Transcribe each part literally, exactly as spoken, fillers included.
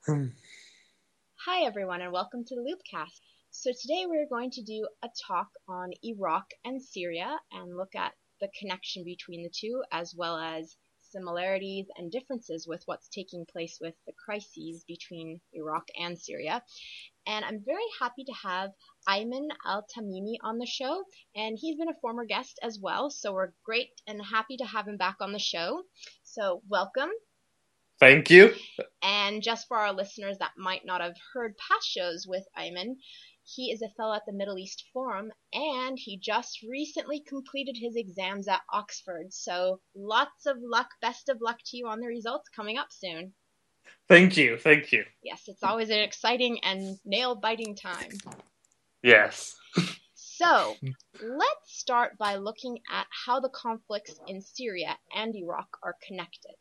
Hi, everyone, and welcome to the Loopcast. So, today we're going to do a talk on Iraq and Syria and look at the connection between the two, as well as similarities and differences with what's taking place with the crises between Iraq and Syria. And I'm very happy to have Ayman Al Tamimi on the show, and he's been a former guest as well, so we're great and happy to have him back on the show. So, welcome. Thank you. And just for our listeners that might not have heard past shows with Ayman, he is a fellow at the Middle East Forum, and he just recently completed his exams at Oxford. So lots of luck, best of luck to you on the results coming up soon. Thank you, thank you. Yes, it's always an exciting and nail-biting time. Yes. So, let's start by looking at how the conflicts in Syria and Iraq are connected.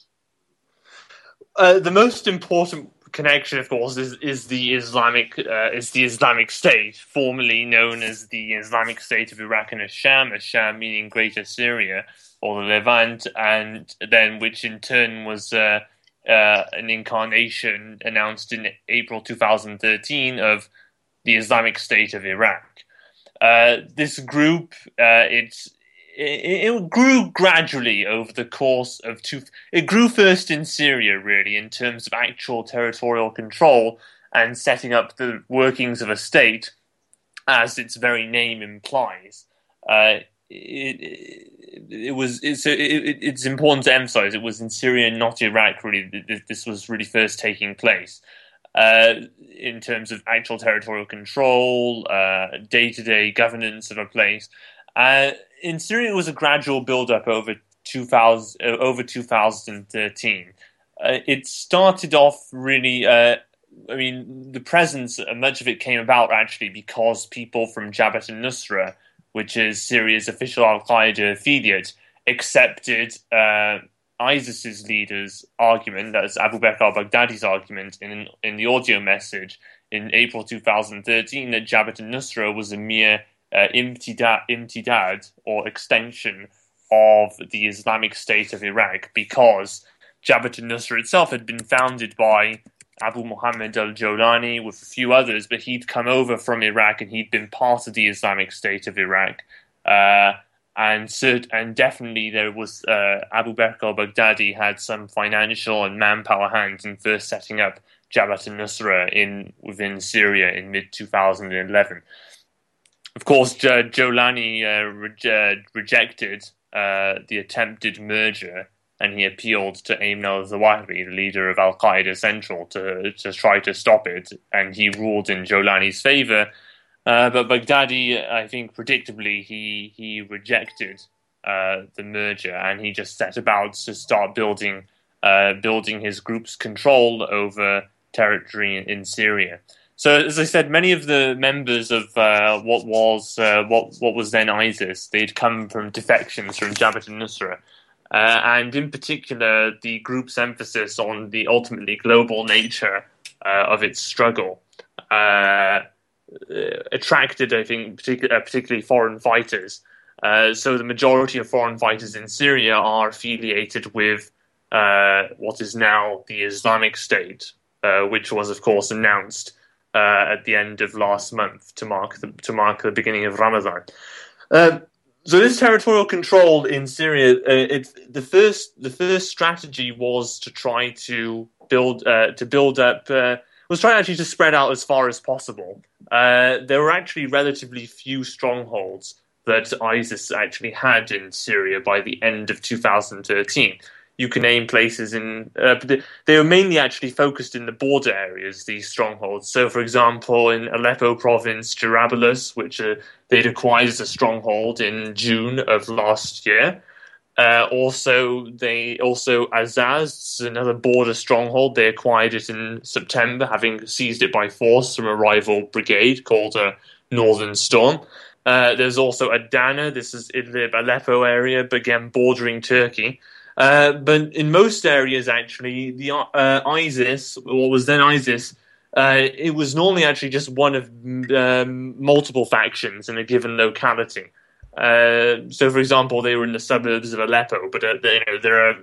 Uh, the most important connection, of course, is, is the Islamic uh, is the Islamic State, formerly known as the Islamic State of Iraq and Asham, Asham meaning Greater Syria or the Levant, and then which in turn was uh, uh, an incarnation announced in April two thousand thirteen of the Islamic State of Iraq. Uh, this group, uh, it's It, it grew gradually over the course of two. It grew first in Syria, really, in terms of actual territorial control and setting up the workings of a state, as its very name implies. Uh, it, it, it was. It's, it, it's important to emphasize it was in Syria, not Iraq. Really, this was really first taking place. Uh, in terms of actual territorial control, uh, day-to-day governance of a place. Uh, in Syria, it was a gradual build-up over two thousand, uh, over two thousand thirteen. Uh, it started off really. Uh, I mean, the presence, uh, much of it came about actually because people from Jabhat al-Nusra, which is Syria's official Al-Qaeda affiliate, accepted uh, ISIS's leader's argument, that's Abu Bakr al-Baghdadi's argument, in in the audio message in April two thousand thirteen that Jabhat al-Nusra was a mere Uh, imtidad, imtidad, or extension of the Islamic State of Iraq, because Jabhat al-Nusra itself had been founded by Abu Muhammad al-Jawlani with a few others, but he'd come over from Iraq and he'd been part of the Islamic State of Iraq. Uh, and cert- and definitely there was uh, Abu Bakr al-Baghdadi had some financial and manpower hands in first setting up Jabhat al-Nusra in within Syria in mid twenty eleven. Of course, uh, Jolani uh, re- uh, rejected uh, the attempted merger, and he appealed to Ayman al-Zawahiri, the leader of Al-Qaeda Central, to to try to stop it, and he ruled in Jolani's favor. Uh, but Baghdadi, I think, predictably, he he rejected uh, the merger, and he just set about to start building uh, building his group's control over territory in, in Syria. So, as I said, many of the members of uh, what was uh, what what was then ISIS, they'd come from defections from Jabhat al-Nusra, uh, and in particular, the group's emphasis on the ultimately global nature uh, of its struggle uh, attracted, I think, particu- uh, particularly foreign fighters. Uh, so, the majority of foreign fighters in Syria are affiliated with uh, what is now the Islamic State, uh, which was, of course, announced Uh, at the end of last month to mark the, to mark the beginning of Ramadan. Uh, so this territorial control in Syria, uh, it, the first the first strategy was to try to build uh, to build up uh, was trying actually to spread out as far as possible. Uh, there were actually relatively few strongholds that ISIS actually had in Syria by the end of two thousand thirteen. You can name places in, uh, but they were mainly actually focused in the border areas, these strongholds. So, for example, in Aleppo province, Jarablus, which uh, they'd acquired as a stronghold in June of last year. Uh, also, they also Azaz, another border stronghold. They acquired it in September, having seized it by force from a rival brigade called uh, Northern Storm. Uh, there's also Adana. This is Idlib, Aleppo area, but again bordering Turkey. Uh, but in most areas, actually, the uh, ISIS, what was then ISIS, uh, it was normally actually just one of um, multiple factions in a given locality. Uh, so, for example, they were in the suburbs of Aleppo, but uh, you know there are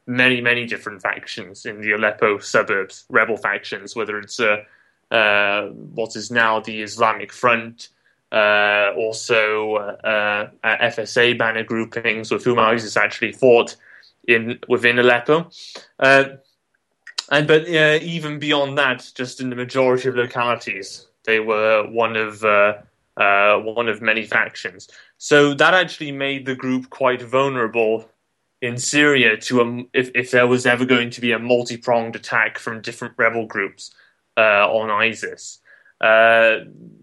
many, many different factions in the Aleppo suburbs, rebel factions, whether it's uh, uh, what is now the Islamic Front, uh, also uh, uh, F S A banner groupings with whom ISIS actually fought in within Aleppo. Uh, and But uh, even beyond that, just in the majority of localities, they were one of uh, uh, one of many factions. So that actually made the group quite vulnerable in Syria to a, if, if there was ever going to be a multi-pronged attack from different rebel groups uh, on ISIS. Uh,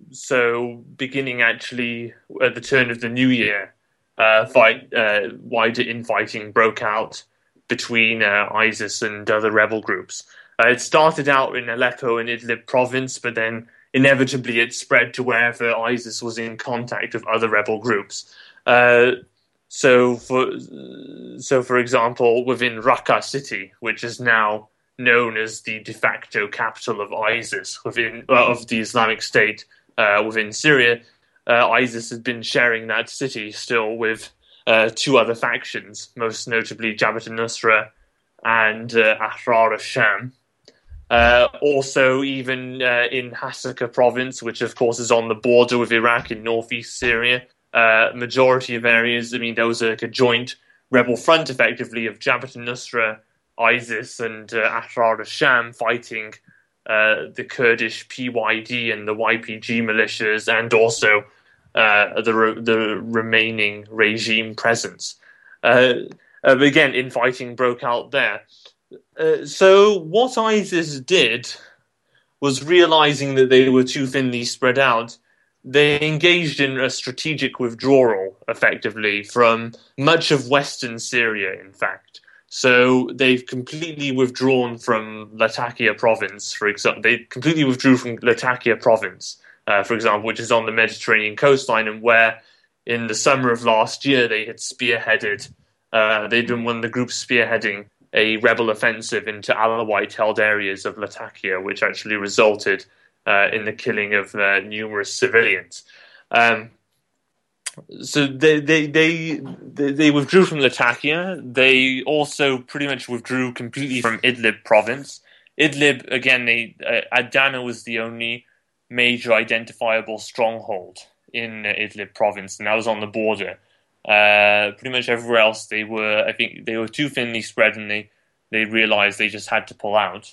so beginning actually at the turn of the new year, uh, fight, uh, wider infighting broke out between uh, ISIS and other rebel groups. Uh, it started out in Aleppo and Idlib province, but then inevitably it spread to wherever ISIS was in contact with other rebel groups. Uh, So, for so for example, within Raqqa city, which is now known as the de facto capital of ISIS within uh, of the Islamic State uh, within Syria, uh, ISIS has been sharing that city still with uh, two other factions, most notably Jabhat al-Nusra and uh, Ahrar al-Sham. Uh, also, even uh, in Hasaka province, which of course is on the border with Iraq in northeast Syria. Uh, majority of areas, I mean, there was a, like a joint rebel front, effectively, of Jabhat al-Nusra, ISIS, and uh, Ahrar al-Sham fighting uh, the Kurdish P Y D and the Y P G militias, and also uh, the re- the remaining regime presence. Uh, uh, again, infighting broke out there. Uh, so what ISIS did was realizing that they were too thinly spread out. They engaged in a strategic withdrawal, effectively, from much of western Syria, in fact. So they've completely withdrawn from Latakia province, for example. They completely withdrew from Latakia province, uh, for example, which is on the Mediterranean coastline, and where in the summer of last year they had spearheaded, uh, they'd been one of the groups spearheading a rebel offensive into Alawite-held areas of Latakia, which actually resulted Uh, in the killing of uh, numerous civilians. Um, so they, they they they withdrew from Latakia. They also pretty much withdrew completely from Idlib province. Idlib, again, they, uh, Adana was the only major identifiable stronghold in uh, Idlib province, and that was on the border. Uh, pretty much everywhere else, they were, I think, they were too thinly spread, and they, they realized they just had to pull out.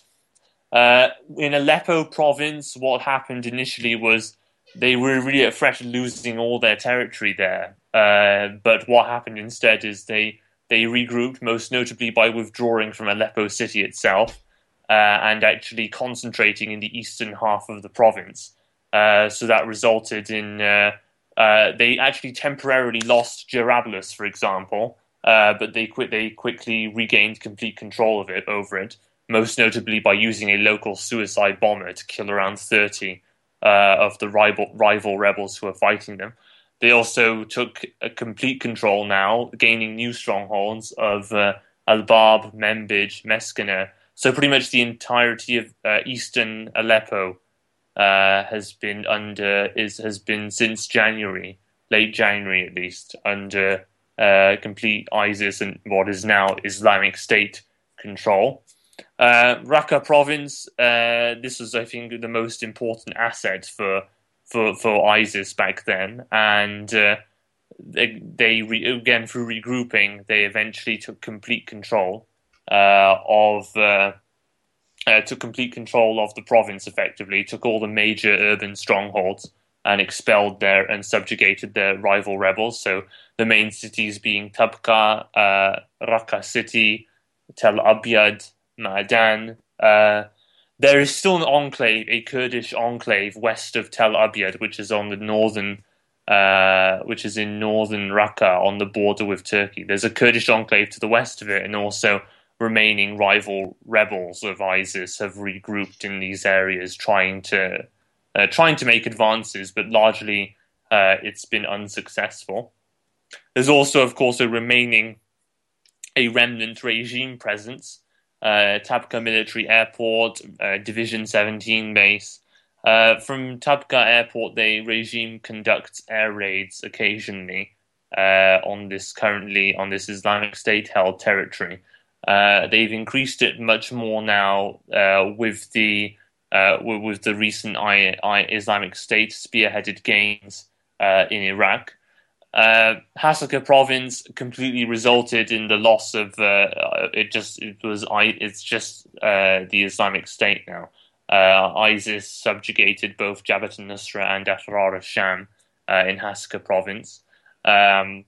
Uh, in Aleppo province, what happened initially was they were really at threat of losing all their territory there. Uh, but what happened instead is they they regrouped, most notably by withdrawing from Aleppo city itself uh, and actually concentrating in the eastern half of the province. Uh, so that resulted in uh, uh, they actually temporarily lost Jarablus, for example, uh, but they qu- they quickly regained complete control of it over it. Most notably by using a local suicide bomber to kill around thirty uh, of the rival, rival rebels who were fighting them. They also took a complete control now, gaining new strongholds of uh, Al-Bab, Membij, Meskene. So pretty much the entirety of uh, eastern Aleppo uh, has been under is has been since January, late January at least, under uh, complete ISIS and what is now Islamic State control. Uh, Raqqa province, uh, this was, I think, the most important asset for for, for ISIS back then, and uh, they, they re- again through regrouping, they eventually took complete control uh, of uh, uh, took complete control of the province. Effectively, took all the major urban strongholds and expelled their and subjugated their rival rebels. So the main cities being Tabqa, uh, Raqqa city, Tel Abyad, Ma'adan. Uh, there is still an enclave, a Kurdish enclave west of Tel Abyad, which is on the northern, uh, which is in northern Raqqa on the border with Turkey. There's a Kurdish enclave to the west of it, and also remaining rival rebels of ISIS have regrouped in these areas, trying to uh, trying to make advances, but largely uh, it's been unsuccessful. There's also, of course, a remaining a remnant regime presence. Uh, Tabqa Military Airport, uh, Division seventeen base. Uh, from Tabqa Airport, the regime conducts air raids occasionally uh, on this currently on this Islamic State-held territory. Uh, they've increased it much more now uh, with the uh, with the recent I, I Islamic State spearheaded gains uh, in Iraq. Uh, Hasaka province completely resulted in the loss of uh, it. Just it was I. It's just uh, the Islamic State now. Uh, ISIS subjugated both Jabhat al-Nusra and Ahrar al-Sham uh, in Hasaka province. Um,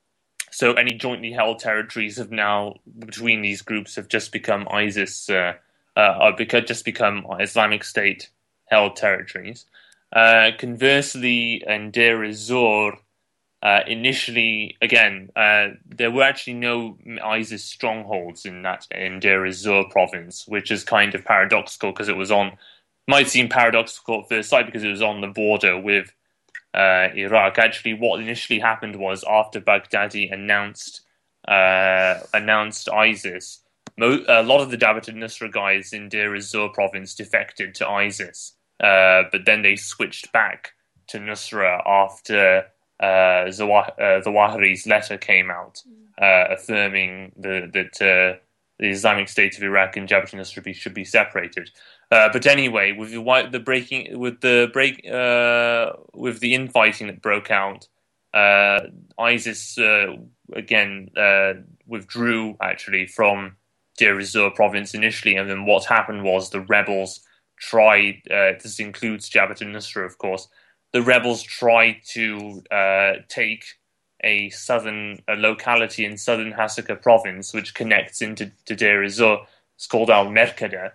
so any jointly held territories have now, between these groups, have just become ISIS, uh, uh, because just become Islamic State held territories. Uh, conversely, in Deir ez-Zor, uh, initially, again, uh, there were actually no ISIS strongholds in that in Deir ez-Zor province, which is kind of paradoxical because it was on, might seem paradoxical at first sight because it was on the border with uh, Iraq. Actually, what initially happened was after Baghdadi announced uh, announced ISIS, mo- a lot of the Jabhat al-Nusra guys in Deir ez-Zor province defected to ISIS, uh, but then they switched back to Nusra after uh, Zawah- uh, Zawahiri's letter came out, uh, affirming the, that uh, the Islamic State of Iraq and Jabhat al-Nusra should be separated. Uh, but anyway, with the, the breaking, with the break, uh, with the infighting that broke out, uh, ISIS uh, again uh, withdrew actually from Deir ez-Zor province initially, and then what happened was the rebels tried. Uh, this includes Jabhat al-Nusra, of course. The rebels tried to uh, take a southern a locality in southern Hasaka province, which connects into to Deir ez-Zor. It's called Al-Merkada.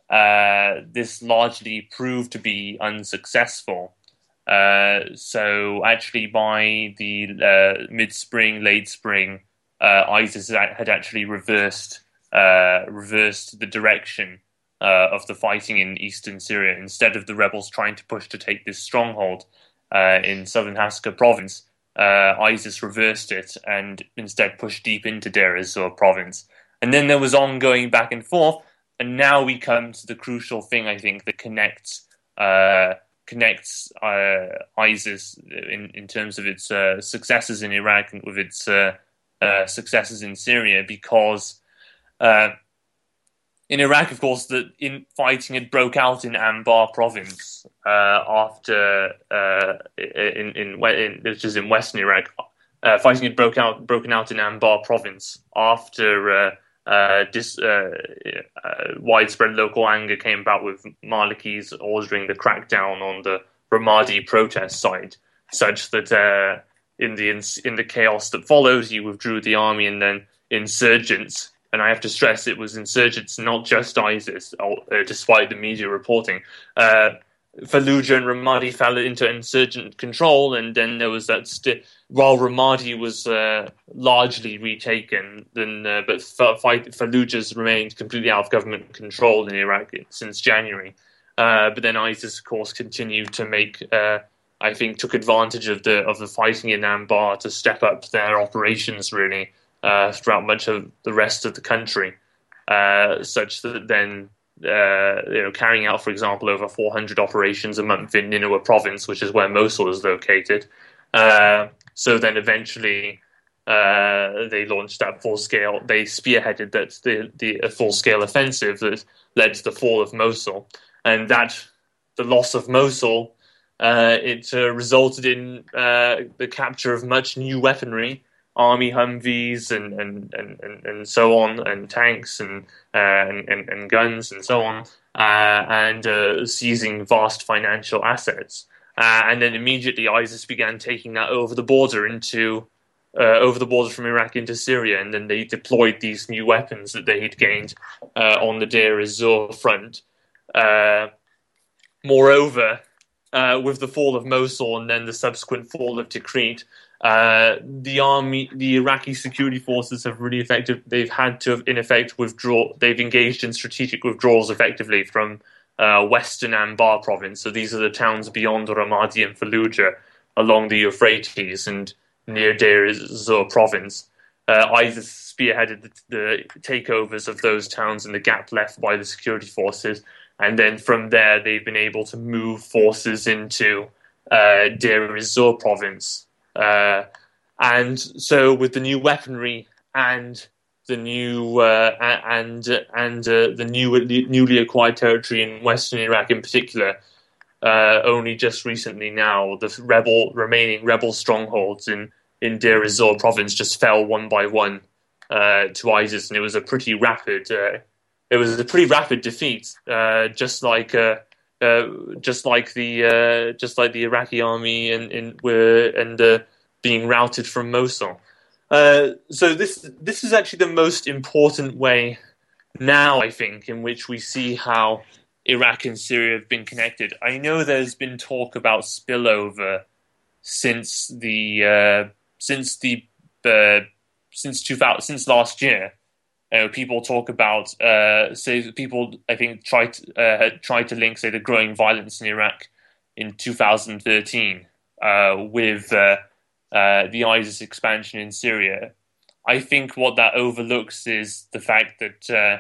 Uh, this largely proved to be unsuccessful. Uh, so actually by the uh, mid-spring, late spring, uh, ISIS had actually reversed uh, reversed the direction uh, of the fighting in eastern Syria. Instead of the rebels trying to push to take this stronghold uh, in southern Hasaka province, uh, ISIS reversed it and instead pushed deep into Deir ez-Zor province. And then there was ongoing back and forth. And now we come to the crucial thing, I think, that connects uh, connects uh, ISIS in, in terms of its uh, successes in Iraq and with its uh, uh, successes in Syria, because uh, in Iraq, of course, the in fighting had broke out in Anbar province uh, after uh, in, in in which is in western Iraq. Uh, fighting had broke out broken out in Anbar province after. Uh, Uh, dis, uh, uh, widespread local anger came about with Malikis ordering the crackdown on the Ramadi protest site, such that uh, in the in the chaos that followed, he withdrew the army, and then insurgents, and I have to stress it was insurgents, not just ISIS, uh, despite the media reporting. Uh, Fallujah and Ramadi fell into insurgent control, and then there was that. St- while Ramadi was uh, largely retaken, then uh, but Fallujah's remained completely out of government control in Iraq since January. Uh, but then ISIS, of course, continued to make. Uh, I think took advantage of the of the fighting in Anbar to step up their operations really uh, throughout much of the rest of the country, uh, such that then. Uh, you know, carrying out, for example, over four hundred operations a month in Nineveh province, which is where Mosul is located. Uh, so then eventually uh, they launched that full-scale, they spearheaded that the, the full-scale offensive that led to the fall of Mosul. And that, the loss of Mosul, uh, it uh, resulted in uh, the capture of much new weaponry, army Humvees and, and, and, and, and so on, and tanks and, uh, and, and, and guns and so on, uh, and uh, seizing vast financial assets. Uh, and then immediately ISIS began taking that over the border into uh, over the border from Iraq into Syria, and then they deployed these new weapons that they had gained uh, on the Deir ez-Zor front. Uh, moreover, uh, with the fall of Mosul and then the subsequent fall of Tikrit, Uh, the army, the Iraqi security forces have really effective. They've had to, in effect, withdraw. They've engaged in strategic withdrawals effectively from uh, western Anbar province. So these are the towns beyond Ramadi and Fallujah, along the Euphrates and near Deir ez-Zor province. Uh, ISIS spearheaded the, the takeovers of those towns in the gap left by the security forces, and then from there they've been able to move forces into uh, Deir ez-Zor province. Uh, and so with the new weaponry and the new uh, and and uh, the new newly acquired territory in western Iraq in particular. Uh, only just recently now, the rebel remaining rebel strongholds in in Deir ez-Zor province just fell one by one uh, to ISIS, and it was a pretty rapid uh, it was a pretty rapid defeat, uh, just like uh, uh, just like the uh, just like the Iraqi army and in were and uh, being routed from Mosul. Uh, so this this is actually the most important way now, I think, in which we see how Iraq and Syria have been connected. I know there's been talk about spillover since the uh, since the uh, since two thousand since last year. You know, people talk about uh, say people I think try to uh, try to link say the growing violence in Iraq in two thousand thirteen uh, with uh, uh, the ISIS expansion in Syria. I think what that overlooks is the fact that uh,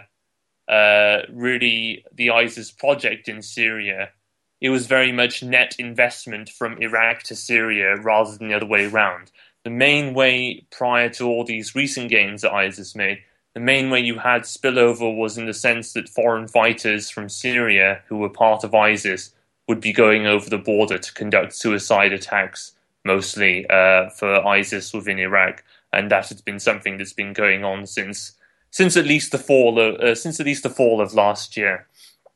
uh, really the ISIS project in Syria, it was very much net investment from Iraq to Syria rather than the other way around. The main way prior to all these recent gains that ISIS made, the main way you had spillover was in the sense that foreign fighters from Syria who were part of ISIS would be going over the border to conduct suicide attacks, mostly uh, for ISIS within Iraq. And that has been something that's been going on since since at least the fall of uh, since at least the fall of last year.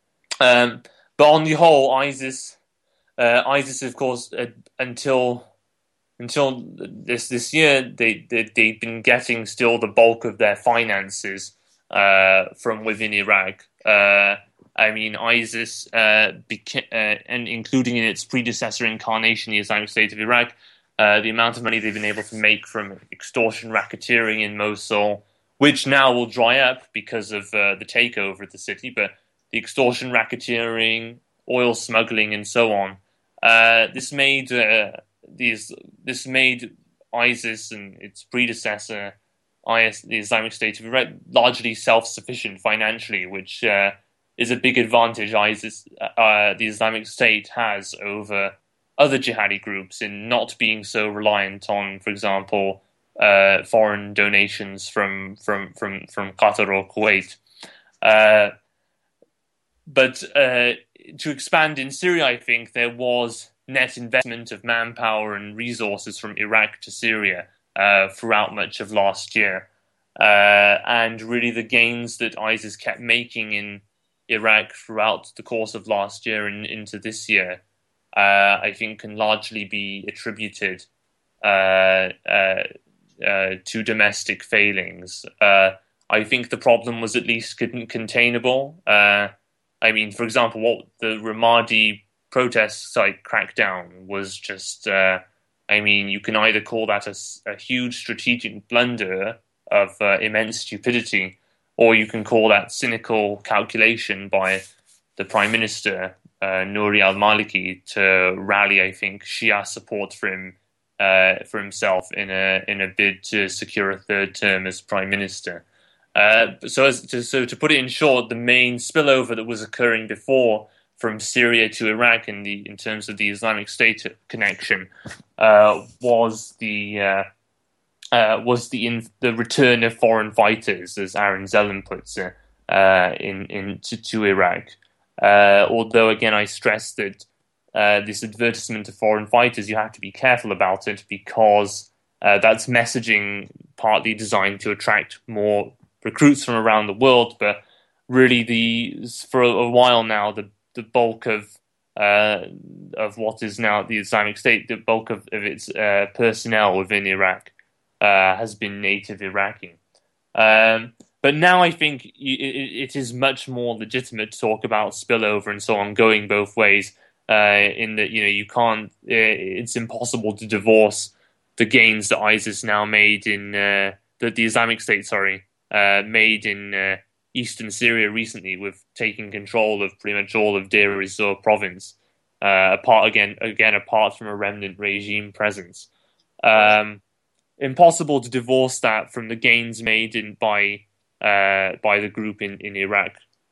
Um, but on the whole, ISIS, uh, ISIS, of course, uh, until until this this year, they, they they've been getting still the bulk of their finances uh, from within Iraq. Uh, I mean, ISIS, uh, beca- uh, and including in its predecessor incarnation, the Islamic State of Iraq. Uh, the amount of money they've been able to make from extortion racketeering in Mosul, which now will dry up because of uh, the takeover of the city, but the extortion racketeering, oil smuggling, and so on. Uh, this made uh, these this made ISIS and its predecessor, I S, the Islamic State of Iraq, largely self-sufficient financially, which uh, is a big advantage ISIS, uh, the Islamic State, has over other jihadi groups in not being so reliant on, for example, uh, foreign donations from from from from Qatar or Kuwait. Uh, but uh, to expand in Syria, I think there was net investment of manpower and resources from Iraq to Syria uh, throughout much of last year, uh, and really the gains that ISIS kept making in Iraq throughout the course of last year and into this year, Uh, I think can largely be attributed uh, uh, uh, to domestic failings. Uh, I think the problem was at least containable. Uh, I mean, for example, what the Ramadi protest site crackdown was just, uh, I mean, you can either call that a, a huge strategic blunder of uh, immense stupidity, or you can call that cynical calculation by the Prime Minister, Uh, Nouri al-Maliki, to rally, I think, Shia support for him uh, for himself in a in a bid to secure a third term as prime minister. Uh, so, as to, so to put it in short, the main spillover that was occurring before from Syria to Iraq in the in terms of the Islamic State connection uh, was the uh, uh, was the in, the return of foreign fighters, as Aaron Zelen puts it, uh, in in to, to Iraq. Uh, although, again, I stress that uh, this advertisement of foreign fighters, you have to be careful about it because uh, that's messaging partly designed to attract more recruits from around the world. But really, the for a while now, the, the bulk of uh, of what is now the Islamic State, the bulk of, of its uh, personnel within Iraq uh, has been native Iraqi. Um, But now I think it is much more legitimate to talk about spillover and so on going both ways. Uh, in that, you know, you can't. It's impossible to divorce the gains that ISIS now made in uh, that the Islamic State, sorry, uh, made in uh, eastern Syria recently, with taking control of pretty much all of Deir ez-Zor province. Uh, apart again, again apart from a remnant regime presence. Um, impossible to divorce that from the gains made in by. Uh, by the group in, in Iraq,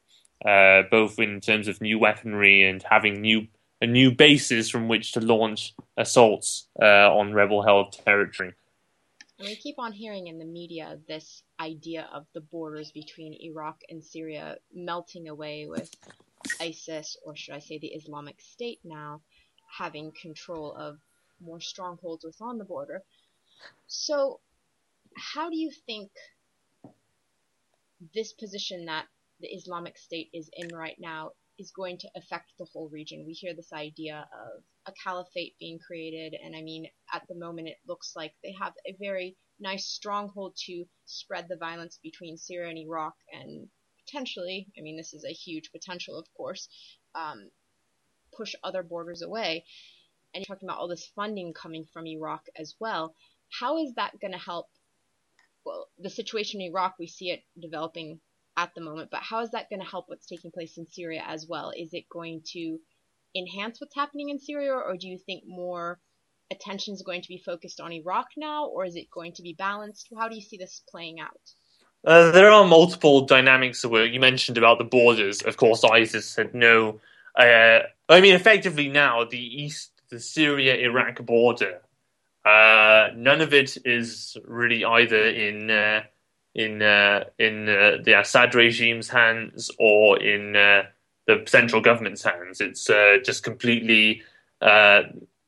uh, both in terms of new weaponry and having new a new bases from which to launch assaults uh, on rebel-held territory. And we keep on hearing in the media this idea of the borders between Iraq and Syria melting away with ISIS, or should I say the Islamic State now, having control of more strongholds within the border. So how do you think this position that the Islamic State is in right now is going to affect the whole region? We hear this idea of a caliphate being created, and I mean, at the moment it looks like they have a very nice stronghold to spread the violence between Syria and Iraq, and potentially, I mean, this is a huge potential, of course, um, push other borders away. And you're talking about all this funding coming from Iraq as well. How is that going to help? Well, the situation in Iraq, we see it developing at the moment, but how is that going to help what's taking place in Syria as well? Is it going to enhance what's happening in Syria, or do you think more attention is going to be focused on Iraq now, or is it going to be balanced? How do you see this playing out? Uh, there are multiple dynamics of work. You mentioned about the borders. Of course, ISIS had no... Uh, I mean, effectively now, the east, the Syria-Iraq border, uh, none of it is really either in... Uh, in uh, in uh, the Assad regime's hands or in uh, the central government's hands. It's uh, just completely uh,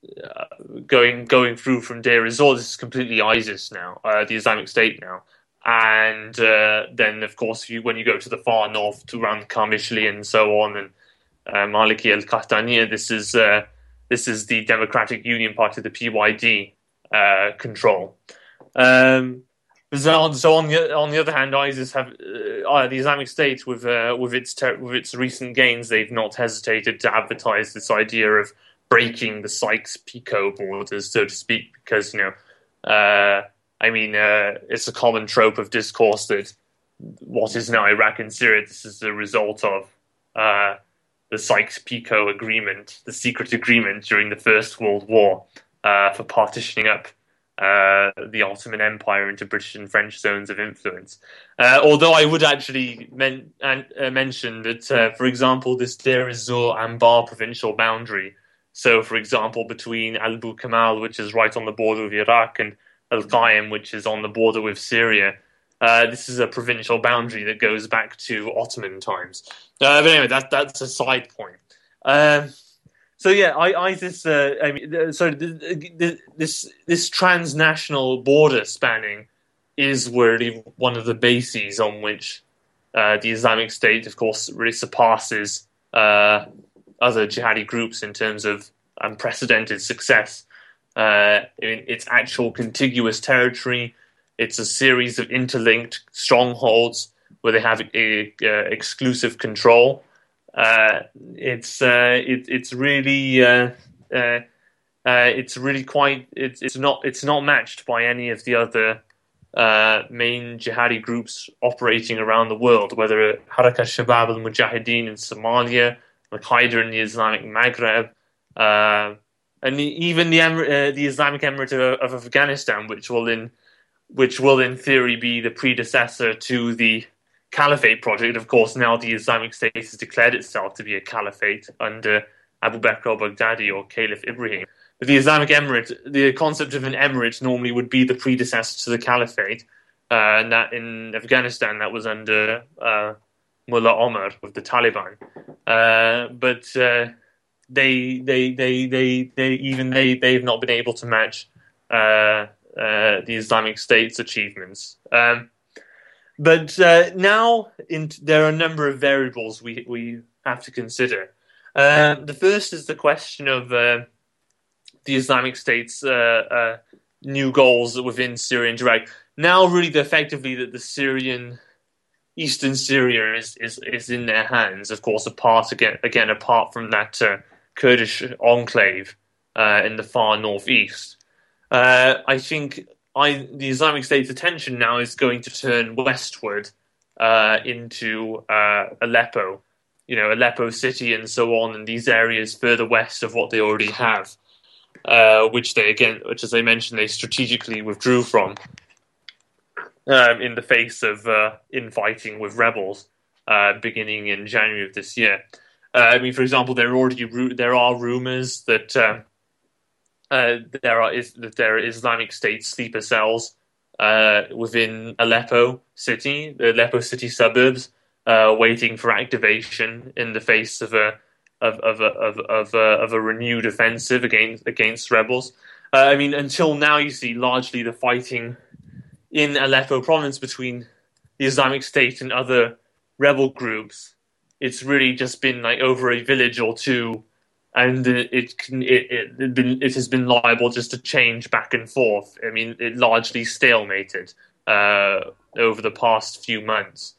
going going through from Deir ez-Zor. This is completely ISIS now, uh, the Islamic State now. And uh, then, of course, you, when you go to the far north, to around Qamishli and so on, and uh, Maliki al-Qahtaniya, this is uh, this is the Democratic Union Party, the P Y D, uh, control. Um, So on, so on the on the other hand, ISIS have uh, the Islamic State with uh, with its ter- with its recent gains. They've not hesitated to advertise this idea of breaking the Sykes-Picot borders, so to speak, because you know, uh, I mean, uh, it's a common trope of discourse that what is now Iraq and Syria, this is the result of uh, the Sykes-Picot agreement, the secret agreement during the First World War uh, for partitioning up Uh, the Ottoman Empire into British and French zones of influence. Uh, although I would actually men- uh, mention that, uh, for example, this Deir ez-Zor Anbar provincial boundary, so, for example, between Al-Bu Kamal, which is right on the border of Iraq, and Al-Qaim, which is on the border with Syria, uh, this is a provincial boundary that goes back to Ottoman times. Uh, but anyway, that, that's a side point. Um, So yeah, I, ISIS. Uh, I mean, so this this transnational border spanning is really one of the bases on which uh, the Islamic State, of course, really surpasses uh, other jihadi groups in terms of unprecedented success. Uh, in its actual contiguous territory, it's a series of interlinked strongholds where they have a, a exclusive control. Uh, it's uh, it, it's really uh, uh, uh, it's really quite it's it's not it's not matched by any of the other uh, main jihadi groups operating around the world, whether Harakat Shabab al-Mujahideen in Somalia, Al-Qaeda in the Islamic Maghreb, uh, and the, even the Emir- uh, the Islamic Emirate of, of Afghanistan, which will in which will in theory be the predecessor to the Caliphate project. Of course, now the Islamic State has declared itself to be a caliphate under Abu Bakr al-Baghdadi or Caliph Ibrahim. But the Islamic Emirate, the concept of an emirate normally would be the predecessor to the caliphate, uh, and that in Afghanistan that was under uh, Mullah Omar of the Taliban. Uh, but uh, they, they, they, they, they, even they, they've not been able to match uh, uh, the Islamic State's achievements. Um, But uh, now in, there are a number of variables we we have to consider. Uh, the first is the question of uh, the Islamic State's uh, uh, new goals within Syria and Iraq. Now, really, the, effectively, that the Syrian eastern Syria is, is is in their hands. Of course, apart again again apart from that uh, Kurdish enclave uh, in the far northeast. Uh, I think. I, the Islamic State's attention now is going to turn westward uh, into uh, Aleppo, you know, Aleppo city and so on, and these areas further west of what they already have, uh, which they again, which as I mentioned, they strategically withdrew from um, in the face of uh, infighting with rebels uh, beginning in January of this year. Uh, I mean, for example, there are already there are rumors that. Um, Uh, there are is that there are Islamic State sleeper cells uh, within Aleppo city, the Aleppo city suburbs, uh, waiting for activation in the face of a of of a, of of a, of a renewed offensive against against rebels. Uh, I mean, until now, you see largely the fighting in Aleppo province between the Islamic State and other rebel groups. It's really just been like over a village or two, and it can it it, it, been, it has been liable just to change back and forth. I mean, it largely stalemated uh, over the past few months.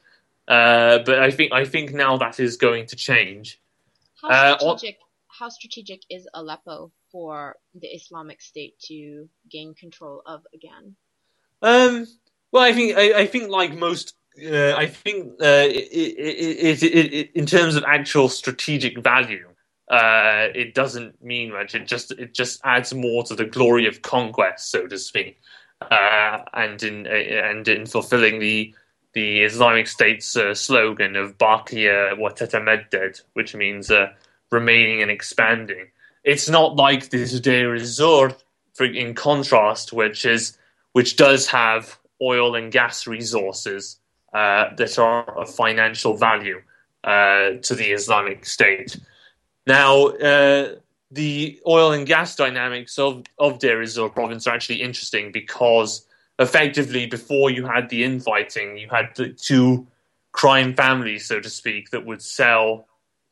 Uh, but I think I think now that is going to change. How Uh, strategic? How strategic is Aleppo for the Islamic State to gain control of again? Um, well, I think I, I think like most, uh, I think uh, it, it, it, it, in terms of actual strategic value, uh, it doesn't mean much. It just it just adds more to the glory of conquest, so to speak, uh, and in uh, and in fulfilling the the Islamic State's uh, slogan of "Baqiya wa tatamaddad," which means uh, remaining and expanding. It's not like this Deir ez-Zor, in contrast, which is which does have oil and gas resources uh, that are of financial value uh, to the Islamic State. Now, uh, the oil and gas dynamics of, of Deir ez-Zor province are actually interesting because effectively before you had the infighting, you had the two crime families, so to speak, that would sell,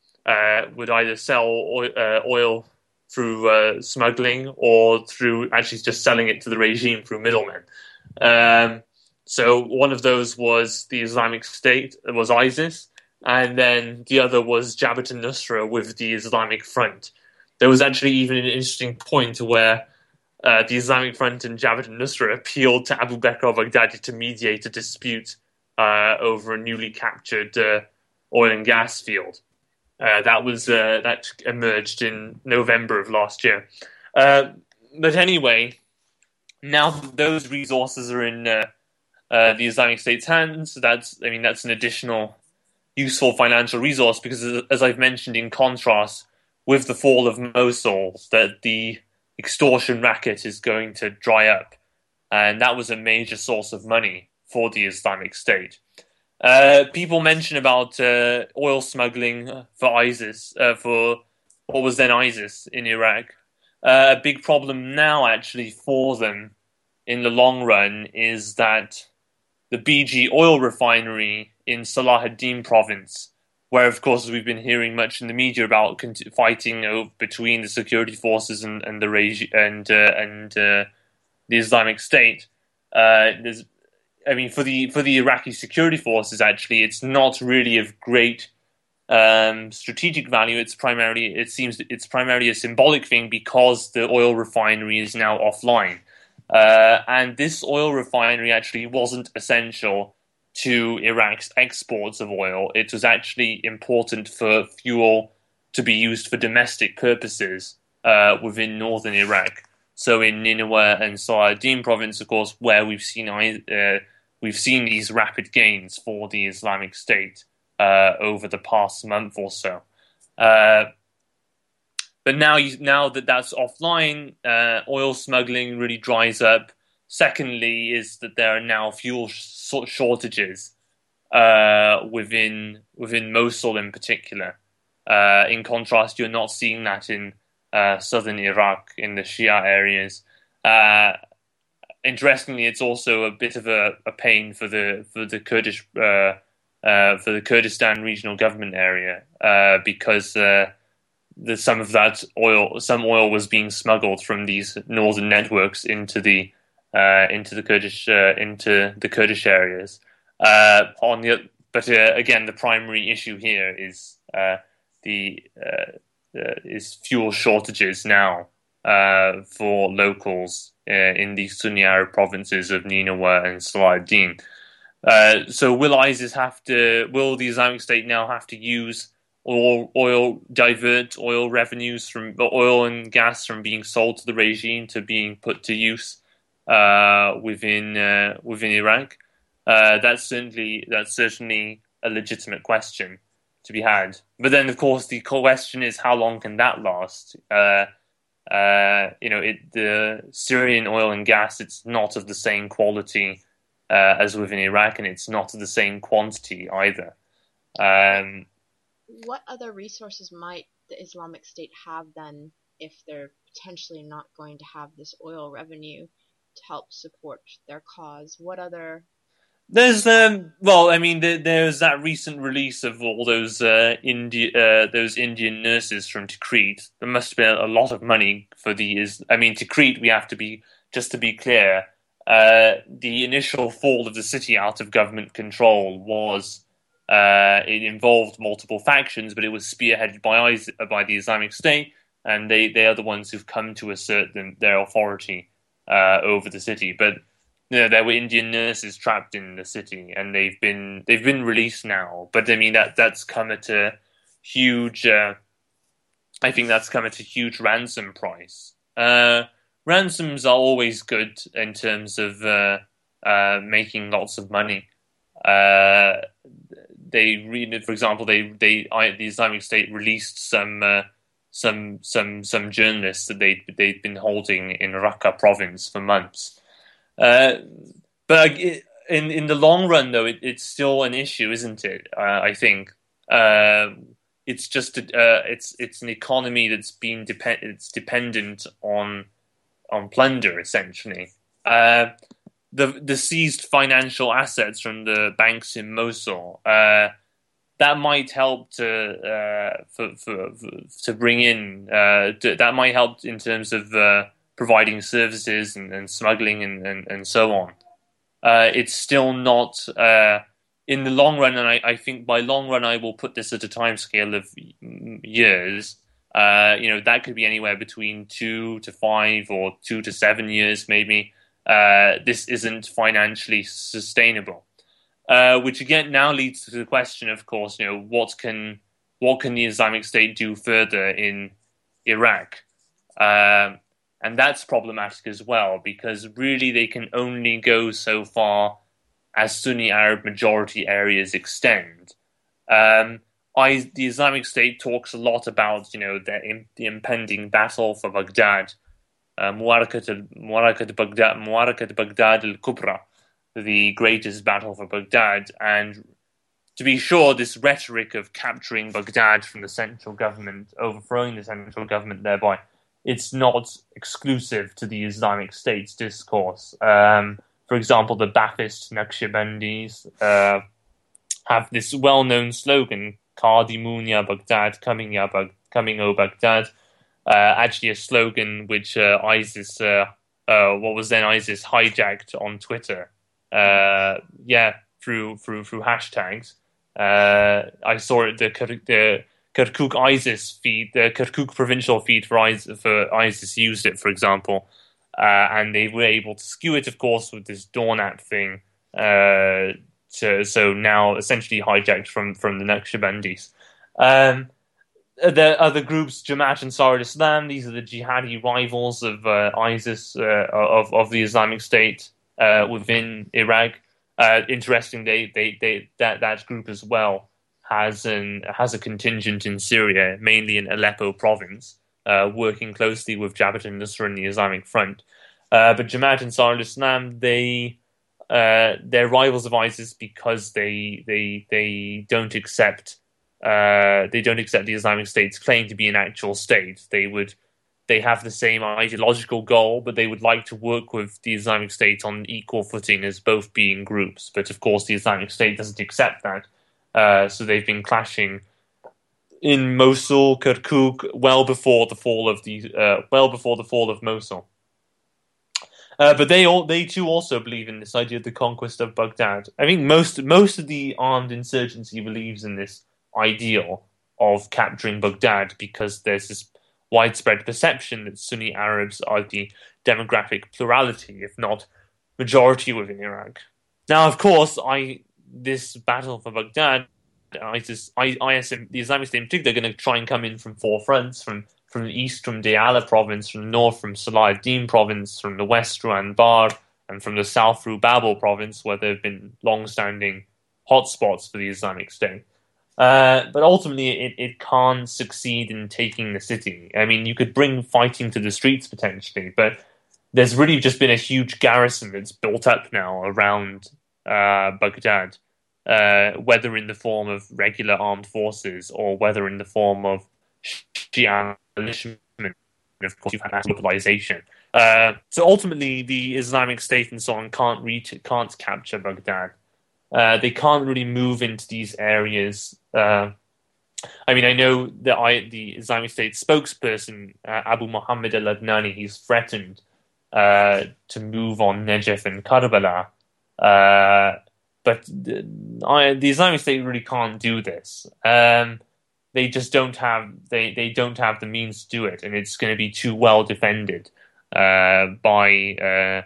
uh, would either sell oil, uh, oil through uh, smuggling or through actually just selling it to the regime through middlemen. Um, so one of those was the Islamic State, was ISIS, and then the other was Jabhat al-Nusra with the Islamic Front. There was actually even an interesting point where uh, the Islamic Front and Jabhat al-Nusra appealed to Abu Bakr al-Baghdadi to mediate a dispute uh, over a newly captured uh, oil and gas field. Uh, that was uh, that emerged in November of last year. Uh, but anyway, now those resources are in uh, uh, the Islamic State's hands. That's, I mean, that's an additional useful financial resource because, as I've mentioned, in contrast with the fall of Mosul, that the extortion racket is going to dry up, and that was a major source of money for the Islamic State. Uh, people mention about uh, oil smuggling for ISIS, uh, for what was then ISIS in Iraq. Uh, a big problem now, actually, for them in the long run is that the B G oil refinery in Salah ad-Din province, where, of course, we've been hearing much in the media about fighting over, between the security forces and, and the regi- and uh, and uh, the Islamic State. Uh, there's I mean, for the for the Iraqi security forces, actually, it's not really of great um, strategic value. It's primarily, it seems, it's primarily a symbolic thing because the oil refinery is now offline, uh, and this oil refinery actually wasn't essential to Iraq's exports of oil. It was actually important for fuel to be used for domestic purposes uh, within northern Iraq. So in Nineveh and Salah ad-Din province, of course, where we've seen uh, we've seen these rapid gains for the Islamic State uh, over the past month or so. Uh, but now, you, now that that's offline, uh, oil smuggling really dries up. Secondly, is that there are now fuel sh- shortages uh, within within Mosul in particular. Uh, in contrast, you're not seeing that in uh, southern Iraq, in the Shia areas. Uh, Interestingly, it's also a bit of a, a pain for the for the Kurdish uh, uh, for the Kurdistan regional government area uh, because uh, the, some of that oil, some oil was being smuggled from these northern networks into the uh, into the Kurdish uh, into the Kurdish areas. Uh, on the but uh, again, the primary issue here is uh, the uh, uh, is fuel shortages now uh, for locals Uh, in the Sunni Arab provinces of Nineveh and Salah ad-Din. Uh, so will ISIS have to, will the Islamic State now have to use oil, oil, divert oil revenues from oil and gas from being sold to the regime to being put to use uh, within uh, within Iraq? Uh, that's certainly that's certainly a legitimate question to be had. But then, of course, the question is how long can that last? Uh, Uh, you know, it, the Syrian oil and gas, it's not of the same quality uh, as within Iraq, and it's not of the same quantity either. Um, what other resources might the Islamic State have then if they're potentially not going to have this oil revenue to help support their cause? What other... There's um well, I mean, there, there's that recent release of all those uh, Indi- uh, those Indian nurses from Tikrit. There must have been a lot of money for these. I mean, Tikrit, we have to be just to be clear. Uh, the initial fall of the city out of government control was uh, it involved multiple factions, but it was spearheaded by by the Islamic State, and they, they are the ones who've come to assert them, their authority uh, over the city. But you know, there were Indian nurses trapped in the city, and they've been they've been released now. But I mean, that that's come at a huge. Uh, I think that's come at a huge ransom price. Uh, ransoms are always good in terms of uh, uh, making lots of money. Uh, they, re- for example, they they I, the Islamic State released some uh, some some some journalists that they they'd been holding in Raqqa province for months. Uh, but in in the long run, though, it, it's still an issue, isn't it? Uh, I think uh, it's just a, uh, it's it's an economy that's been depend it's dependent on on plunder, essentially. Uh, the the seized financial assets from the banks in Mosul uh, that might help to uh, for, for, for to bring in uh, to, that might help in terms of. Uh, providing services and, and smuggling and, and, and so on. Uh, it's still not, uh, in the long run, and I, I think by long run I will put this at a timescale of years, uh, you know, that could be anywhere between two to five or two to seven years maybe. Uh, this isn't financially sustainable. Uh, which again now leads to the question, of course, you know, what can, what can the Islamic State do further in Iraq? Um, And that's problematic as well, because really they can only go so far as Sunni Arab majority areas extend. Um, I, the Islamic State talks a lot about, you know, the, the impending battle for Baghdad, uh, Muwarakat Baghdad, Muwarakat Baghdad al-Kubra, the greatest battle for Baghdad. And to be sure, this rhetoric of capturing Baghdad from the central government, overthrowing the central government thereby, it's not exclusive to the Islamic State's discourse. Um, for example, the Ba'athist Naqshbandis uh, have this well-known slogan, Qadimun ya Baghdad, coming, ya Bag- coming O Baghdad, uh, actually a slogan which uh, ISIS, uh, uh, what was then ISIS, hijacked on Twitter. Uh, yeah, through through through hashtags. Uh, I saw it, the, the Kirkuk ISIS feed, the Kirkuk provincial feed for ISIS, for ISIS used it, for example, uh, and they were able to skew it, of course, with this Dawn app thing. Uh, to, so now essentially hijacked from from the Naqshbandis. Um, the other groups, Jamaat Ansar al-Islam, these are the jihadi rivals of uh, ISIS, uh, of of the Islamic State uh, within Iraq. Uh, interesting, they, they, they that that group as well has an has a contingent in Syria, mainly in Aleppo province, uh, working closely with Jabhat al-Nusra and the Islamic Front. Uh, but Jamaat Ansar al-Islam, they uh, they're rivals of ISIS because they they they don't accept uh, they don't accept the Islamic State's claim to be an actual state. They would they have the same ideological goal, but they would like to work with the Islamic State on equal footing as both being groups. But of course, the Islamic State doesn't accept that. Uh, so they've been clashing in Mosul, Kirkuk, well before the fall of the uh, well before the fall of Mosul. Uh, but they all they too also believe in this idea of the conquest of Baghdad. I think most most of the armed insurgency believes in this ideal of capturing Baghdad because there's this widespread perception that Sunni Arabs are the demographic plurality, if not majority, within Iraq. Now, of course, I this battle for Baghdad, ISIS, I S M, the Islamic State in particular, are going to try and come in from four fronts: from from the east, from Diyala province; from the north, from Salah ad-Din province; from the west, through Anbar; and from the south, through Babel province, where there have been long-standing hotspots for the Islamic State. Uh, but ultimately, it, it can't succeed in taking the city. I mean, you could bring fighting to the streets potentially, but there's really just been a huge garrison that's built up now around uh, Baghdad, uh, whether in the form of regular armed forces or whether in the form of Shia militiamen. Of course, you've had that localization. Uh, so ultimately, the Islamic State and so on can't reach, can't capture Baghdad. Uh, they can't really move into these areas. Uh, I mean, I know that I, the Islamic State spokesperson, uh, Abu Muhammad al-Adnani, he's threatened uh, to move on Najaf and Karbala. Uh, but the, I, the Islamic State really can't do this. Um, they just don't have they, they don't have the means to do it, and it's going to be too well defended uh, by uh,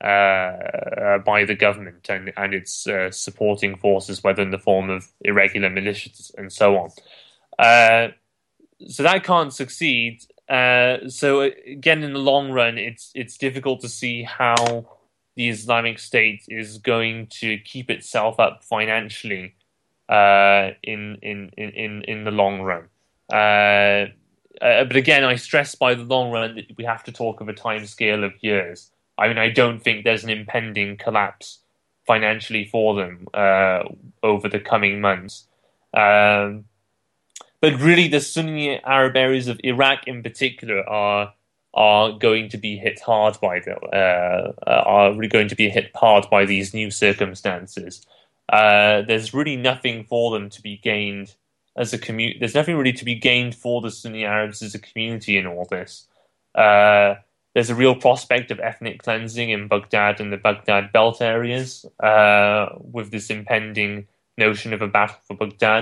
uh, by the government and and its uh, supporting forces, whether in the form of irregular militias and so on. Uh, so that can't succeed. Uh, so again, in the long run, it's it's difficult to see how the Islamic State is going to keep itself up financially uh, in, in in in the long run. Uh, uh, but again, I stress by the long run that we have to talk of a time scale of years. I mean, I don't think there's an impending collapse financially for them uh, over the coming months. Um, But really, the Sunni Arab areas of Iraq, in particular, are are going to be hit hard by the uh, are really going to be hit hard by these new circumstances. Uh, there's really nothing for them to be gained as a community. There's nothing really to be gained for the Sunni Arabs as a community in all this. Uh, there's a real prospect of ethnic cleansing in Baghdad and the Baghdad belt areas, uh, with this impending notion of a battle for Baghdad.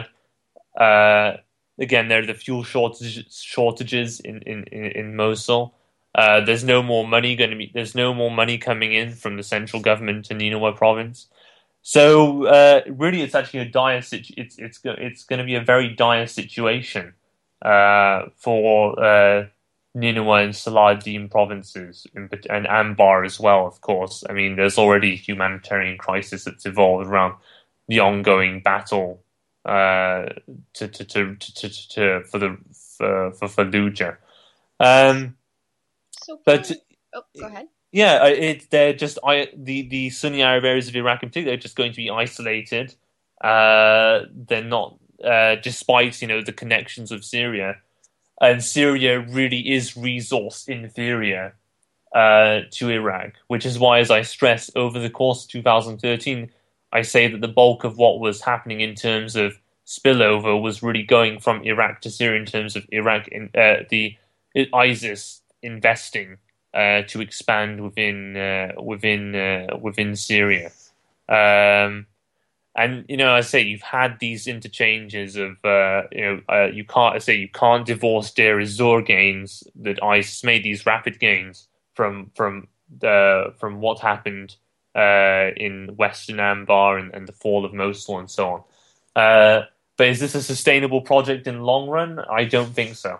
Uh, Again, there are the fuel shortages, shortages in, in, in Mosul. Uh, there's no more money going to be. There's no more money coming in from the central government in Nineveh province. So uh, really, it's actually a dire. Situ- it's it's it's going to be a very dire situation uh, for uh, Nineveh and Saladin provinces, and Anbar as well. Of course, I mean, there's already a humanitarian crisis that's evolved around the ongoing battle. Uh, to, to, to, to, to, for the for, for Fallujah, um, so but oh, go ahead. Yeah, it they're just I the, the Sunni Arab areas of Iraq in particular are just going to be isolated. Uh, they're not, uh, despite you know the connections of Syria, and Syria really is resource inferior uh, to Iraq, which is why, as I stress, over the course of two thousand thirteen. I say that the bulk of what was happening in terms of spillover was really going from Iraq to Syria in terms of Iraq in uh, the ISIS investing uh, to expand within uh, within uh, within Syria, um, and you know I say you've had these interchanges of uh, you know uh, you can't I say you can't divorce Deir ez-Zor gains that ISIS made these rapid gains from from the from what happened. Uh, in Western Anbar and, and the fall of Mosul and so on. Uh, but is this a sustainable project in the long run? I don't think so.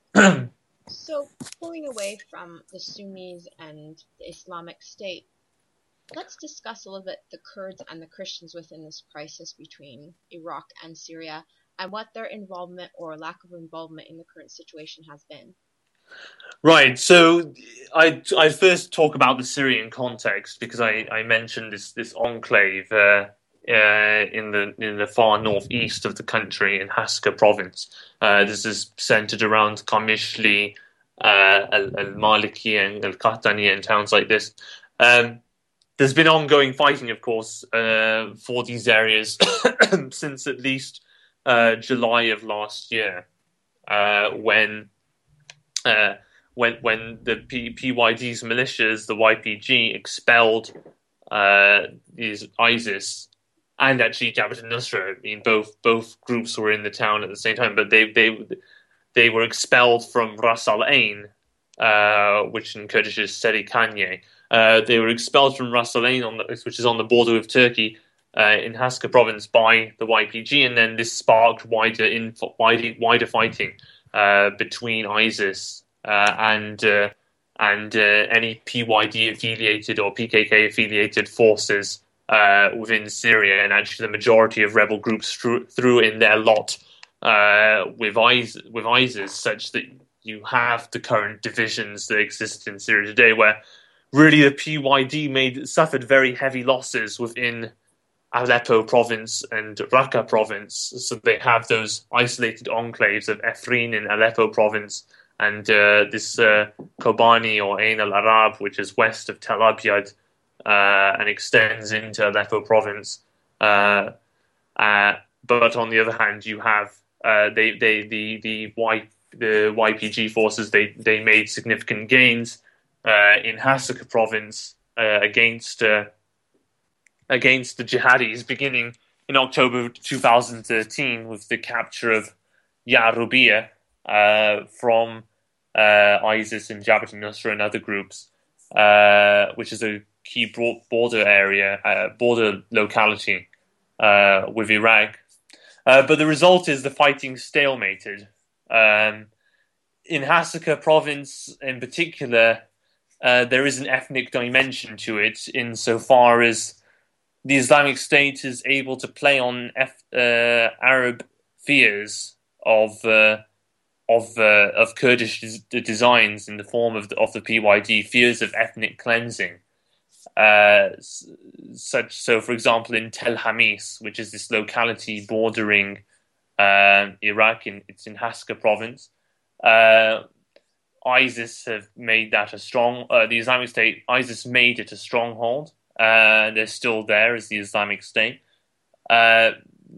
So, pulling away from the Sunnis and the Islamic State, let's discuss a little bit the Kurds and the Christians within this crisis between Iraq and Syria and what their involvement or lack of involvement in the current situation has been. Right, so I I first talk about the Syrian context because I, I mentioned this this enclave uh, uh, in the in the far northeast of the country in Haska province. Uh, this is centered around Qamishli, uh, Al Maliki, and Al Qahtani, and towns like this. Um, there's been ongoing fighting, of course, uh, for these areas since at least uh, July of last year, uh, when. Uh, When when the P- PYD's militias, the Y P G, expelled uh, these ISIS and actually Jabhat al-Nusra. I mean, both both groups were in the town at the same time, but they they they were expelled from Ras Al Ain, uh, which in Kurdish is Seri Kanye. Uh, they were expelled from Ras Al Ain, on the, which is on the border with Turkey, uh, in Haska province by the Y P G, and then this sparked wider in wider, wider fighting uh, between ISIS. Uh, and uh, and uh, any P Y D affiliated or P K K affiliated forces uh, within Syria, and actually the majority of rebel groups threw, threw in their lot uh, with ISIS, with ISIS, such that you have the current divisions that exist in Syria today, where really the P Y D made suffered very heavy losses within Aleppo province and Raqqa province. So they have those isolated enclaves of Afrin in Aleppo province and uh, this uh, Kobani or Ain al-Arab, which is west of Tel Abyad uh, and extends into Aleppo province. Uh, uh, but on the other hand, you have uh, they they the the Y the Y P G forces. They they made significant gains uh, in Hasaka province uh, against. Uh, against the jihadis beginning in October two thousand thirteen with the capture of Yarubia uh, from uh, ISIS and Jabhat al-Nusra and other groups, uh, which is a key border area, uh, border locality uh, with Iraq. Uh, but the result is the fighting stalemated. Um, in Hasaka province in particular, uh, there is an ethnic dimension to it insofar as the Islamic State is able to play on F, uh, Arab fears of uh, of uh, of Kurdish des- designs in the form of the, of the P Y D, fears of ethnic cleansing. Uh, such so, for example, in Tel Hamis, which is this locality bordering uh, Iraq, in, it's in Hasaka province. Uh, ISIS have made that a strong. Uh, the Islamic State, ISIS made it a stronghold. Uh, they're still there as the Islamic State. Uh,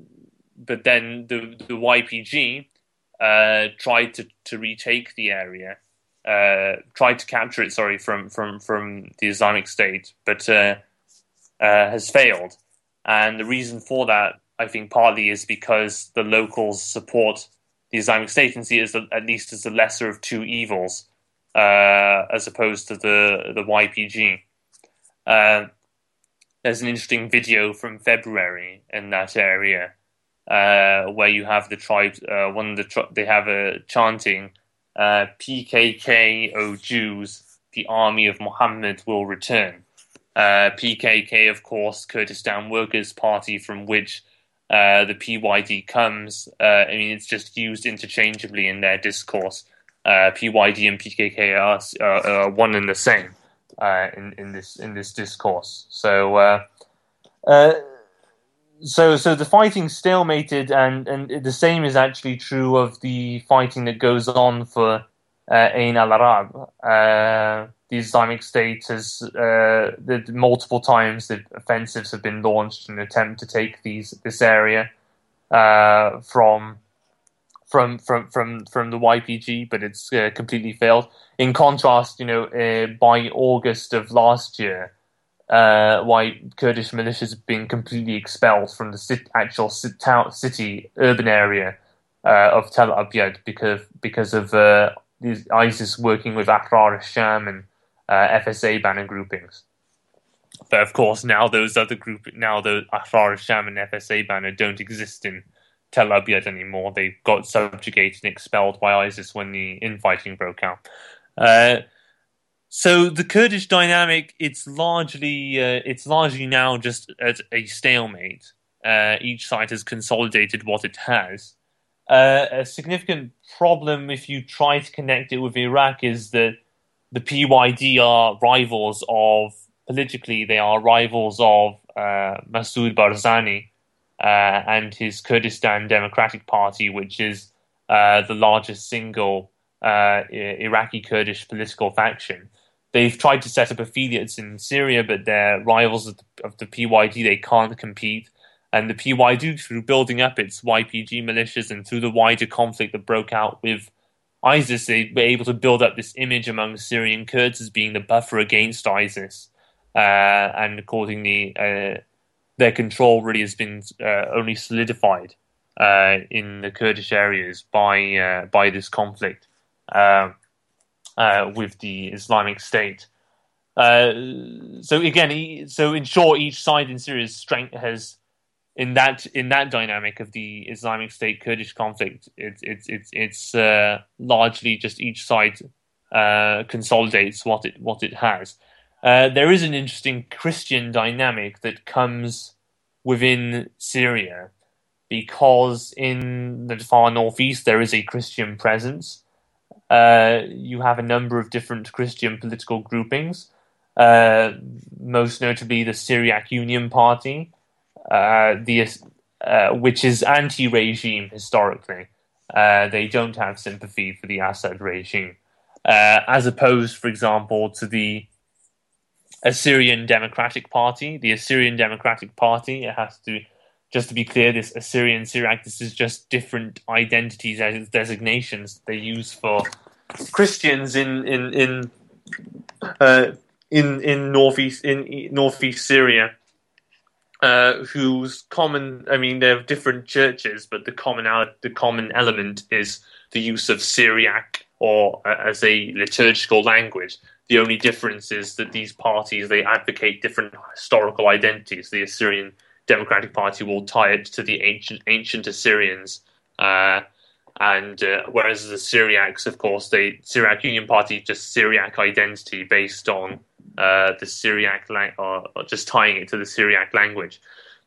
but then the, the Y P G uh, tried to, to retake the area, uh, tried to capture it, sorry, from, from, from the Islamic State, but uh, uh, has failed. And the reason for that, I think, partly is because the locals support the Islamic State and see it as a, at least as the lesser of two evils, uh, as opposed to the, the Y P G. Uh, There's an interesting video from February in that area uh, where you have the tribes. Uh, one of the tri- they have a chanting, uh, "P K K, O Jews, the army of Muhammad will return." Uh, P K K, of course, Kurdistan Workers' Party, from which uh, the P Y D comes. Uh, I mean, it's just used interchangeably in their discourse. Uh, P Y D and P K K are, are, are one and the same. Uh, in, in this in this discourse, so uh, uh, so so the fighting stalemated, and, and the same is actually true of the fighting that goes on for uh, Ain al-Arab. Uh, the Islamic State has uh, the, multiple times the offensives have been launched in an attempt to take these this area uh, from. From, from from from the Y P G, but it's uh, completely failed. In contrast, you know, uh, by August of last year, uh, why Kurdish militias have been completely expelled from the sit- actual sit- town, city, urban area uh, of Tel Abyad because because of uh, these ISIS working with Ahrar al-Sham and uh, F S A banner groupings. But of course, now those other group, now the Ahrar al-Sham and F S A banner don't exist in Tel Abyad anymore. They got subjugated and expelled by ISIS when the infighting broke out. Uh, so the Kurdish dynamic, it's largely uh, it's largely now just at a stalemate. Uh, each side has consolidated what it has. Uh, a significant problem, if you try to connect it with Iraq, is that the P Y D are rivals of politically. They are rivals of uh, Masoud Barzani. Uh, and his Kurdistan Democratic Party, which is uh, the largest single uh, Iraqi Kurdish political faction. They've tried to set up affiliates in Syria, but they're rivals of the, of the P Y D. They can't compete. And the P Y D, through building up its Y P G militias and through the wider conflict that broke out with ISIS, they were able to build up this image among Syrian Kurds as being the buffer against ISIS. Uh, and accordingly, uh, their control really has been uh, only solidified uh, in the Kurdish areas by uh, by this conflict uh, uh, with the Islamic State. Uh, so again, so in short, each side in Syria's strength has in that in that dynamic of the Islamic State Kurdish conflict. It's it's it's it's uh, largely just each side uh, consolidates what it what it has. Uh, there is an interesting Christian dynamic that comes within Syria, because in the far northeast there is a Christian presence. Uh, you have a number of different Christian political groupings, uh, most notably the Syriac Union Party, uh, the uh, which is anti-regime historically. Uh, they don't have sympathy for the Assad regime, uh, as opposed, for example, to the Assyrian Democratic Party. The Assyrian Democratic Party, it has to, just to be clear, this Assyrian Syriac, this is just different identities as designations they use for Christians in in in uh, in in northeast in northeast Syria, uh, whose common, I mean, they have different churches, but the common the common element is the use of Syriac or uh, as a liturgical language. The only difference is that these parties, they advocate different historical identities. The Assyrian Democratic Party will tie it to the ancient ancient Assyrians, uh, and uh, whereas the Syriacs, of course, the Syriac Union Party, just Syriac identity based on uh, the Syriac lang- or, or just tying it to the Syriac language.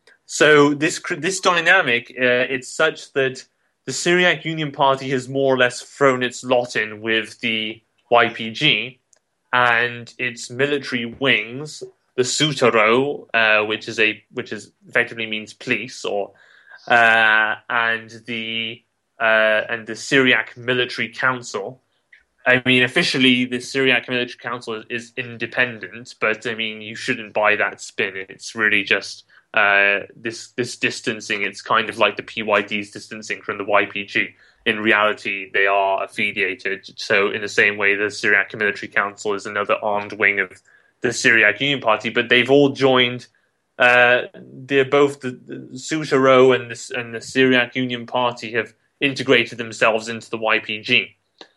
So this this dynamic, uh, it's such that the Syriac Union Party has more or less thrown its lot in with the Y P G. And its military wings, the Sutaro, uh, which is a which is effectively means police, or uh, and the uh, and the Syriac Military Council. I mean, officially, the Syriac Military Council is, is independent, but I mean, you shouldn't buy that spin. It's really just uh, this this distancing. It's kind of like the P Y D's distancing from the Y P G. In reality, they are affiliated. So in the same way, the Syriac Military Council is another armed wing of the Syriac Union Party, but they've all joined. Uh, they're both the, the Sutaro and the, and the Syriac Union Party have integrated themselves into the Y P G.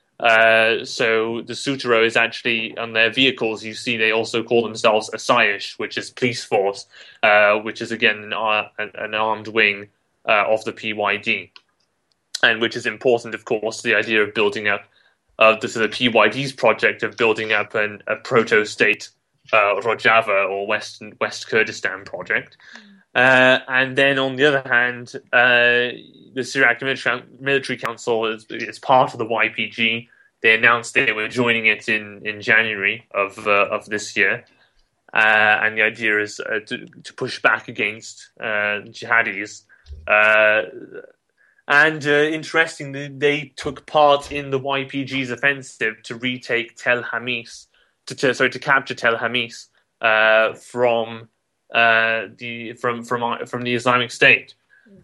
Uh, so the Sutaro is actually, on their vehicles, you see they also call themselves Asayish, which is police force, uh, which is again an, an armed wing uh, of the P Y D. And which is important, of course, the idea of building up, uh, the, the P Y D's project of building up an, a proto-state uh, Rojava or West West Kurdistan project. Uh, and then, on the other hand, uh, the Syriac Military, Military Council is, is part of the Y P G. They announced they were joining it in, in January of uh, of this year. Uh, and the idea is uh, to, to push back against uh, jihadis. Uh, And uh, interestingly, they took part in the Y P G's offensive to retake Tel Hamis, to, to sorry, to capture Tel Hamis uh, from uh, the from from from the Islamic State,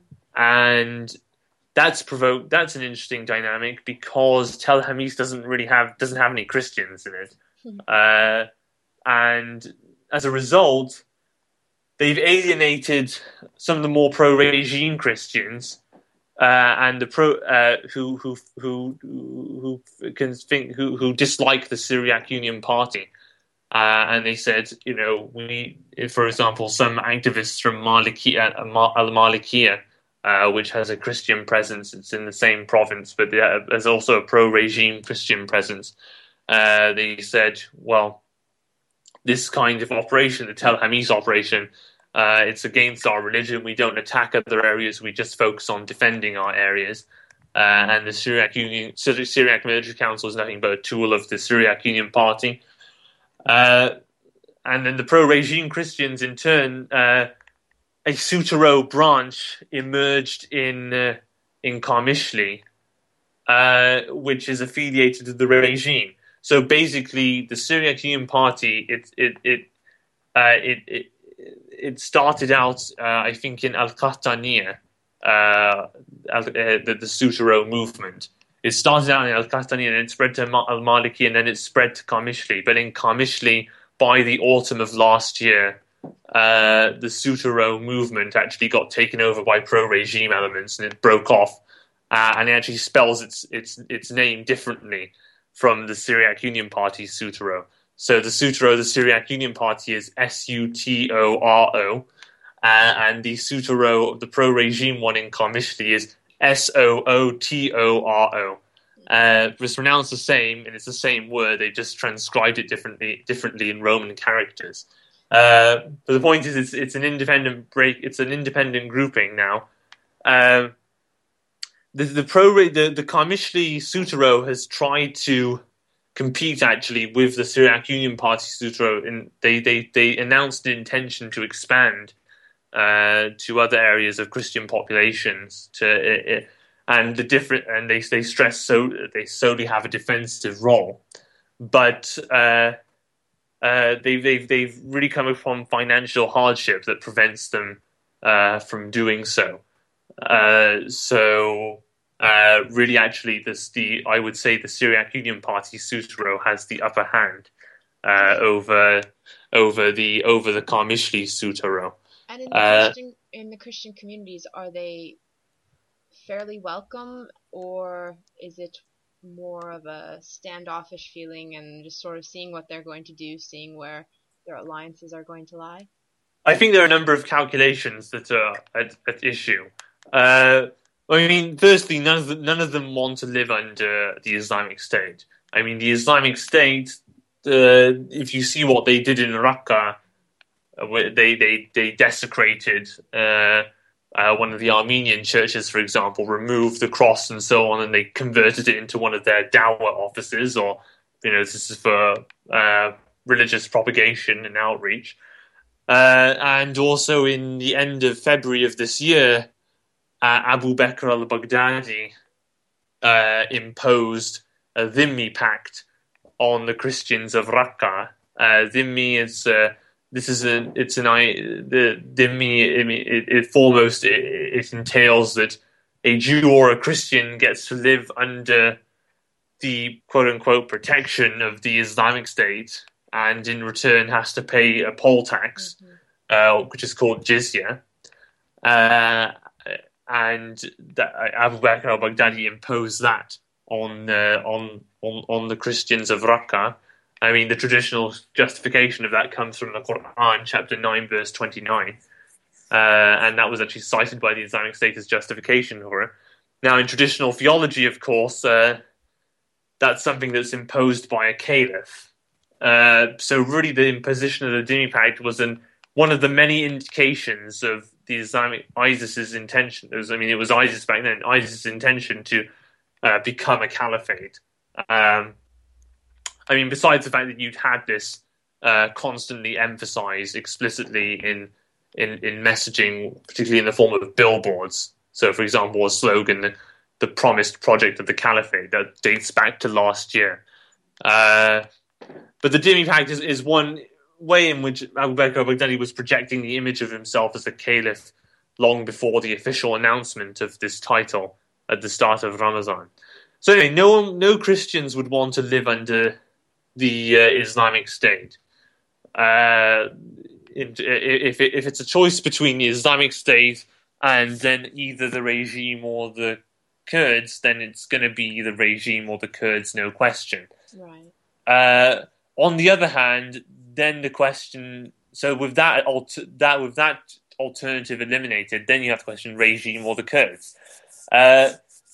and that's provoked. That's an interesting dynamic because Tel Hamis doesn't really have doesn't have any Christians in it, uh, and as a result, they've alienated some of the more pro-regime Christians. Uh, and the pro uh, who who who who can think who who dislike the Syriac Union Party, uh, and they said, you know, we, for example, some activists from Malikiya, Al Malikiya, uh, which has a Christian presence, it's in the same province, but there's also a pro-regime Christian presence. Uh, they said, well, this kind of operation, the Tel Hamis operation. Uh, it's against our religion. We don't attack other areas. We just focus on defending our areas. Uh, and the Syriac Union, Syriac Military Council is nothing but a tool of the Syriac Union Party. Uh, and then the pro-regime Christians, in turn, uh, a Sutaro branch emerged in uh, in Qarmishli, uh, which is affiliated to the regime. So basically, the Syriac Union Party, it it it uh, it. it It started out, uh, I think, in Al-Qahtaniya, uh, uh, the, the Sutaro movement. It started out in Al-Qahtaniya and it spread to Al-Maliki and then it spread to Qarmishli. But in Qarmishli, by the autumn of last year, uh, the Sutaro movement actually got taken over by pro-regime elements and it broke off. Uh, and it actually spells its, its, its name differently from the Syriac Union Party, Sutaro. So the Sutaro, the Syriac Union Party, is S U T O R O, uh, and the Sutaro, the pro-regime one in Qarmishli, is S O O T O R O. Uh, it's pronounced the same, and it's the same word. They just transcribed it differently, differently in Roman characters. Uh, but the point is, it's it's an independent break. It's an independent grouping now. Um, the the pro the the Karmishli Sutaro has tried to compete actually with the Syriac Union Party Sutaro, and they they they announced the intention to expand uh, to other areas of Christian populations to. Uh, uh, And the different, and they they stress so they solely have a defensive role, but uh, uh, they've they've they've really come upon financial hardship that prevents them uh, from doing so. Uh, so uh, really, actually, this the I would say the Syriac Union Party Sutaro has the upper hand uh, over over the over the Karmishli Sutaro. And in the uh, Christian in the Christian communities, are they fairly welcome, or is it more of a standoffish feeling and just sort of seeing what they're going to do, seeing where their alliances are going to lie? I think there are a number of calculations that are at, at issue. Uh, I mean, firstly, none of the, none of them want to live under the Islamic State. I mean, the Islamic State, uh, if you see what they did in Raqqa, uh, they they they desecrated uh, uh, one of the Armenian churches, for example, removed the cross and so on, and they converted it into one of their dawah offices, or you know, this is for uh, religious propagation and outreach. Uh, and also in the end of February of this year, uh, Abu Bakr al-Baghdadi uh, imposed a Dhimmi pact on the Christians of Raqqa. Uh, Dhimmi is uh, this is an it's an the Dhimmi it, it foremost it, it entails that a Jew or a Christian gets to live under the quote unquote protection of the Islamic State, and in return has to pay a poll tax, mm-hmm. uh, which is called jizya. Uh, and that, uh, Abu Bakr al-Baghdadi imposed that on, uh, on on on the Christians of Raqqa. I mean, the traditional justification of that comes from the Quran, chapter nine, verse twenty-nine, uh, and that was actually cited by the Islamic State as justification for it. Now, in traditional theology, of course, uh, that's something that's imposed by a caliph. Uh, so really the imposition of the Dhimmi Pact was an, one of the many indications of the Islamic ISIS's intention. It was, I mean, it was ISIS back then, ISIS's intention to uh, become a caliphate. Um, I mean, besides the fact that you'd had this uh, constantly emphasized explicitly in, in in messaging, particularly in the form of billboards. So, for example, a slogan, the, the promised project of the caliphate, that dates back to last year. Uh, but the Dhimmi Pact is, is one way in which Abu Bakr al-Baghdadi was projecting the image of himself as a caliph long before the official announcement of this title at the start of Ramadan. So anyway, no no Christians would want to live under the uh, Islamic State. Uh, if if it's a choice between the Islamic State and then either the regime or the Kurds, then it's going to be the regime or the Kurds, no question. Right. Uh, on the other hand, then the question. So with that alter, that with that alternative eliminated, then you have to question regime or the Kurds. Uh,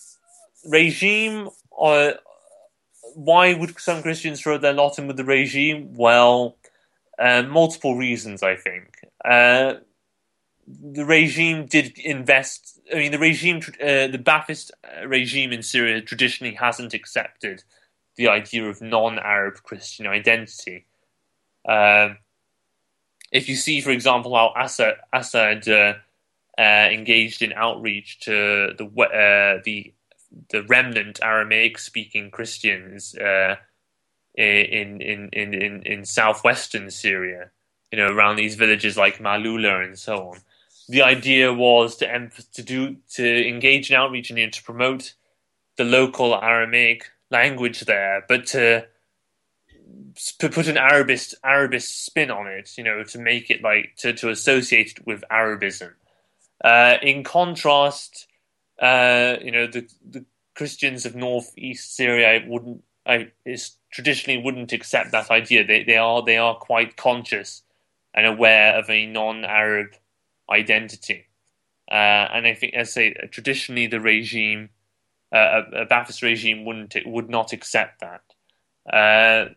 regime, or why would some Christians throw their lot in with the regime? Well, uh, multiple reasons, I think. Uh, the regime did invest. I mean, the regime, uh, the Ba'athist regime in Syria traditionally hasn't accepted the idea of non-Arab Christian identity. Uh, if you see, for example, how Assad, Assad uh, uh, engaged in outreach to the uh, the the remnant Aramaic-speaking Christians uh, in, in in in in southwestern Syria, you know, around these villages like Malula and so on. The idea was to em- to do to engage in outreach and to promote the local Aramaic language there, but to to put an Arabist Arabist spin on it, you know, to make it like to, to associate it with Arabism. Uh, in contrast, uh, you know, the the Christians of northeast Syria wouldn't, I is traditionally wouldn't accept that idea. They they are they are quite conscious and aware of a non-Arab identity, uh, and I think, as I say, traditionally the regime uh, a, a Ba'athist regime wouldn't would not accept that. Uh,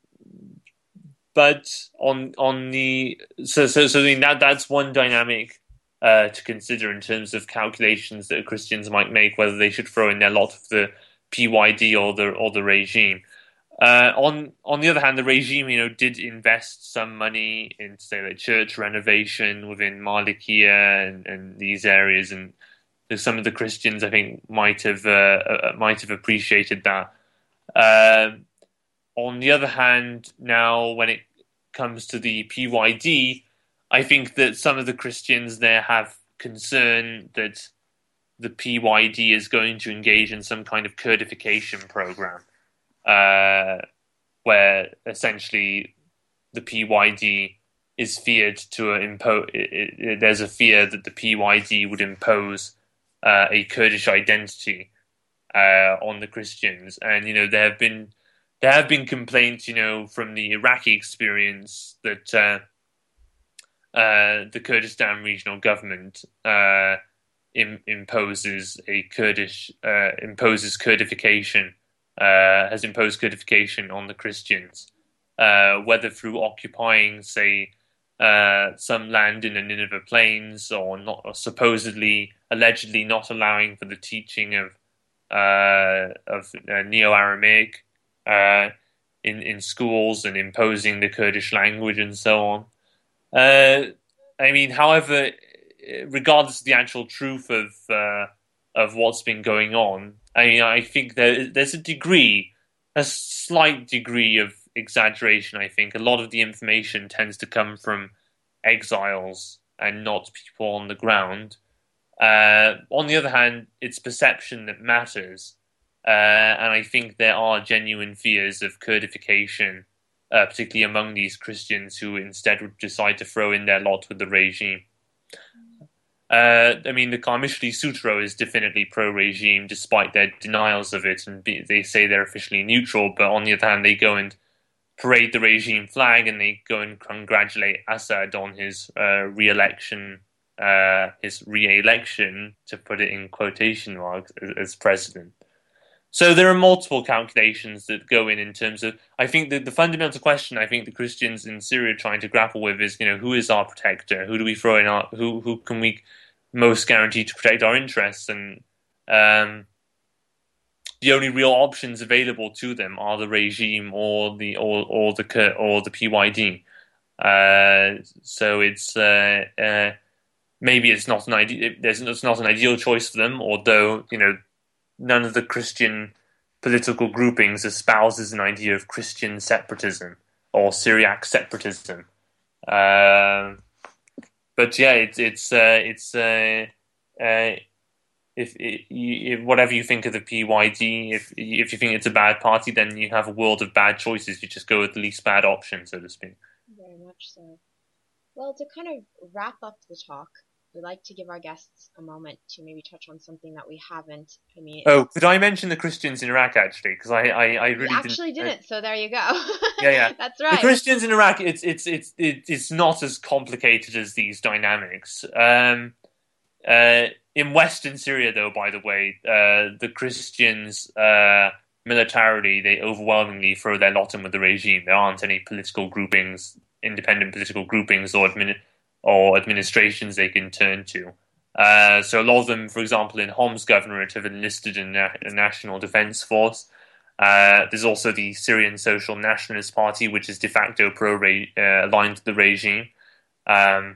but on on the so so so I mean, that that's one dynamic uh, to consider in terms of calculations that Christians might make, whether they should throw in their lot of the P Y D or the or the regime. Uh, on on the other hand, the regime, you know, did invest some money in, say, like church renovation within Malikiya and, and these areas, and some of the Christians, I think, might have uh, uh, might have appreciated that. Uh, on the other hand, now when it comes to the P Y D, I think that some of the Christians there have concern that the P Y D is going to engage in some kind of Kurdification program. Uh, where essentially the P Y D is feared to impose. There's a fear that the P Y D would impose uh, a Kurdish identity uh, on the Christians, and you know there have been there have been complaints, you know, from the Iraqi experience that uh, uh, the Kurdistan regional government uh, im- imposes a Kurdish uh, imposes Kurdification. Uh, has imposed Kurdification on the Christians, uh, whether through occupying, say, uh, some land in the Nineveh Plains, or not, or supposedly, allegedly not allowing for the teaching of uh, of uh, Neo-Aramaic uh, in in schools, and imposing the Kurdish language and so on. Uh, I mean, however, regardless of the actual truth of uh, of what's been going on, I mean, I think there, there's a degree, a slight degree of exaggeration, I think. A lot of the information tends to come from exiles and not people on the ground. Uh, on the other hand, it's perception that matters. Uh, and I think there are genuine fears of Kurdification, uh, particularly among these Christians who instead would decide to throw in their lot with the regime. Uh, I mean, the Karmishli Sutro is definitely pro-regime, despite their denials of it, and be, they say they're officially neutral. But on the other hand, they go and parade the regime flag, and they go and congratulate Assad on his uh, re-election, uh, his re-election, to put it in quotation marks, as, as president. So there are multiple calculations that go in in terms of. I think that the fundamental question I think the Christians in Syria are trying to grapple with is, you know, who is our protector? Who do we throw in our? Who who can we most guaranteed to protect our interests, and um, the only real options available to them are the regime or the or or the or the P Y D. Uh, so it's uh, uh, maybe it's not an ide- there's it's not an ideal choice for them, although you know none of the Christian political groupings espouses an idea of Christian separatism or Syriac separatism. Uh, But yeah, it's it's uh, it's uh, uh, if, if whatever you think of the P Y D, if if you think it's a bad party, then you have a world of bad choices. You just go with the least bad option, so to speak. Very much so. Well, to kind of wrap up the talk, we'd like to give our guests a moment to maybe touch on something that we haven't. I mean, oh, could I mention the Christians in Iraq actually? Because I, I, I really actually didn't, didn't. So there you go. Yeah, yeah, that's right. The Christians in Iraq, it's it's it's it's not as complicated as these dynamics. Um, uh, in Western Syria, though, by the way, uh, the Christians uh, militarily they overwhelmingly throw their lot in with the regime. There aren't any political groupings, independent political groupings, or admin or administrations they can turn to. Uh, so a lot of them, for example, in Homs Governorate, have enlisted in a, a national defense force. Uh, there's also the Syrian Social Nationalist Party, which is de facto pro uh, aligned to the regime. Um,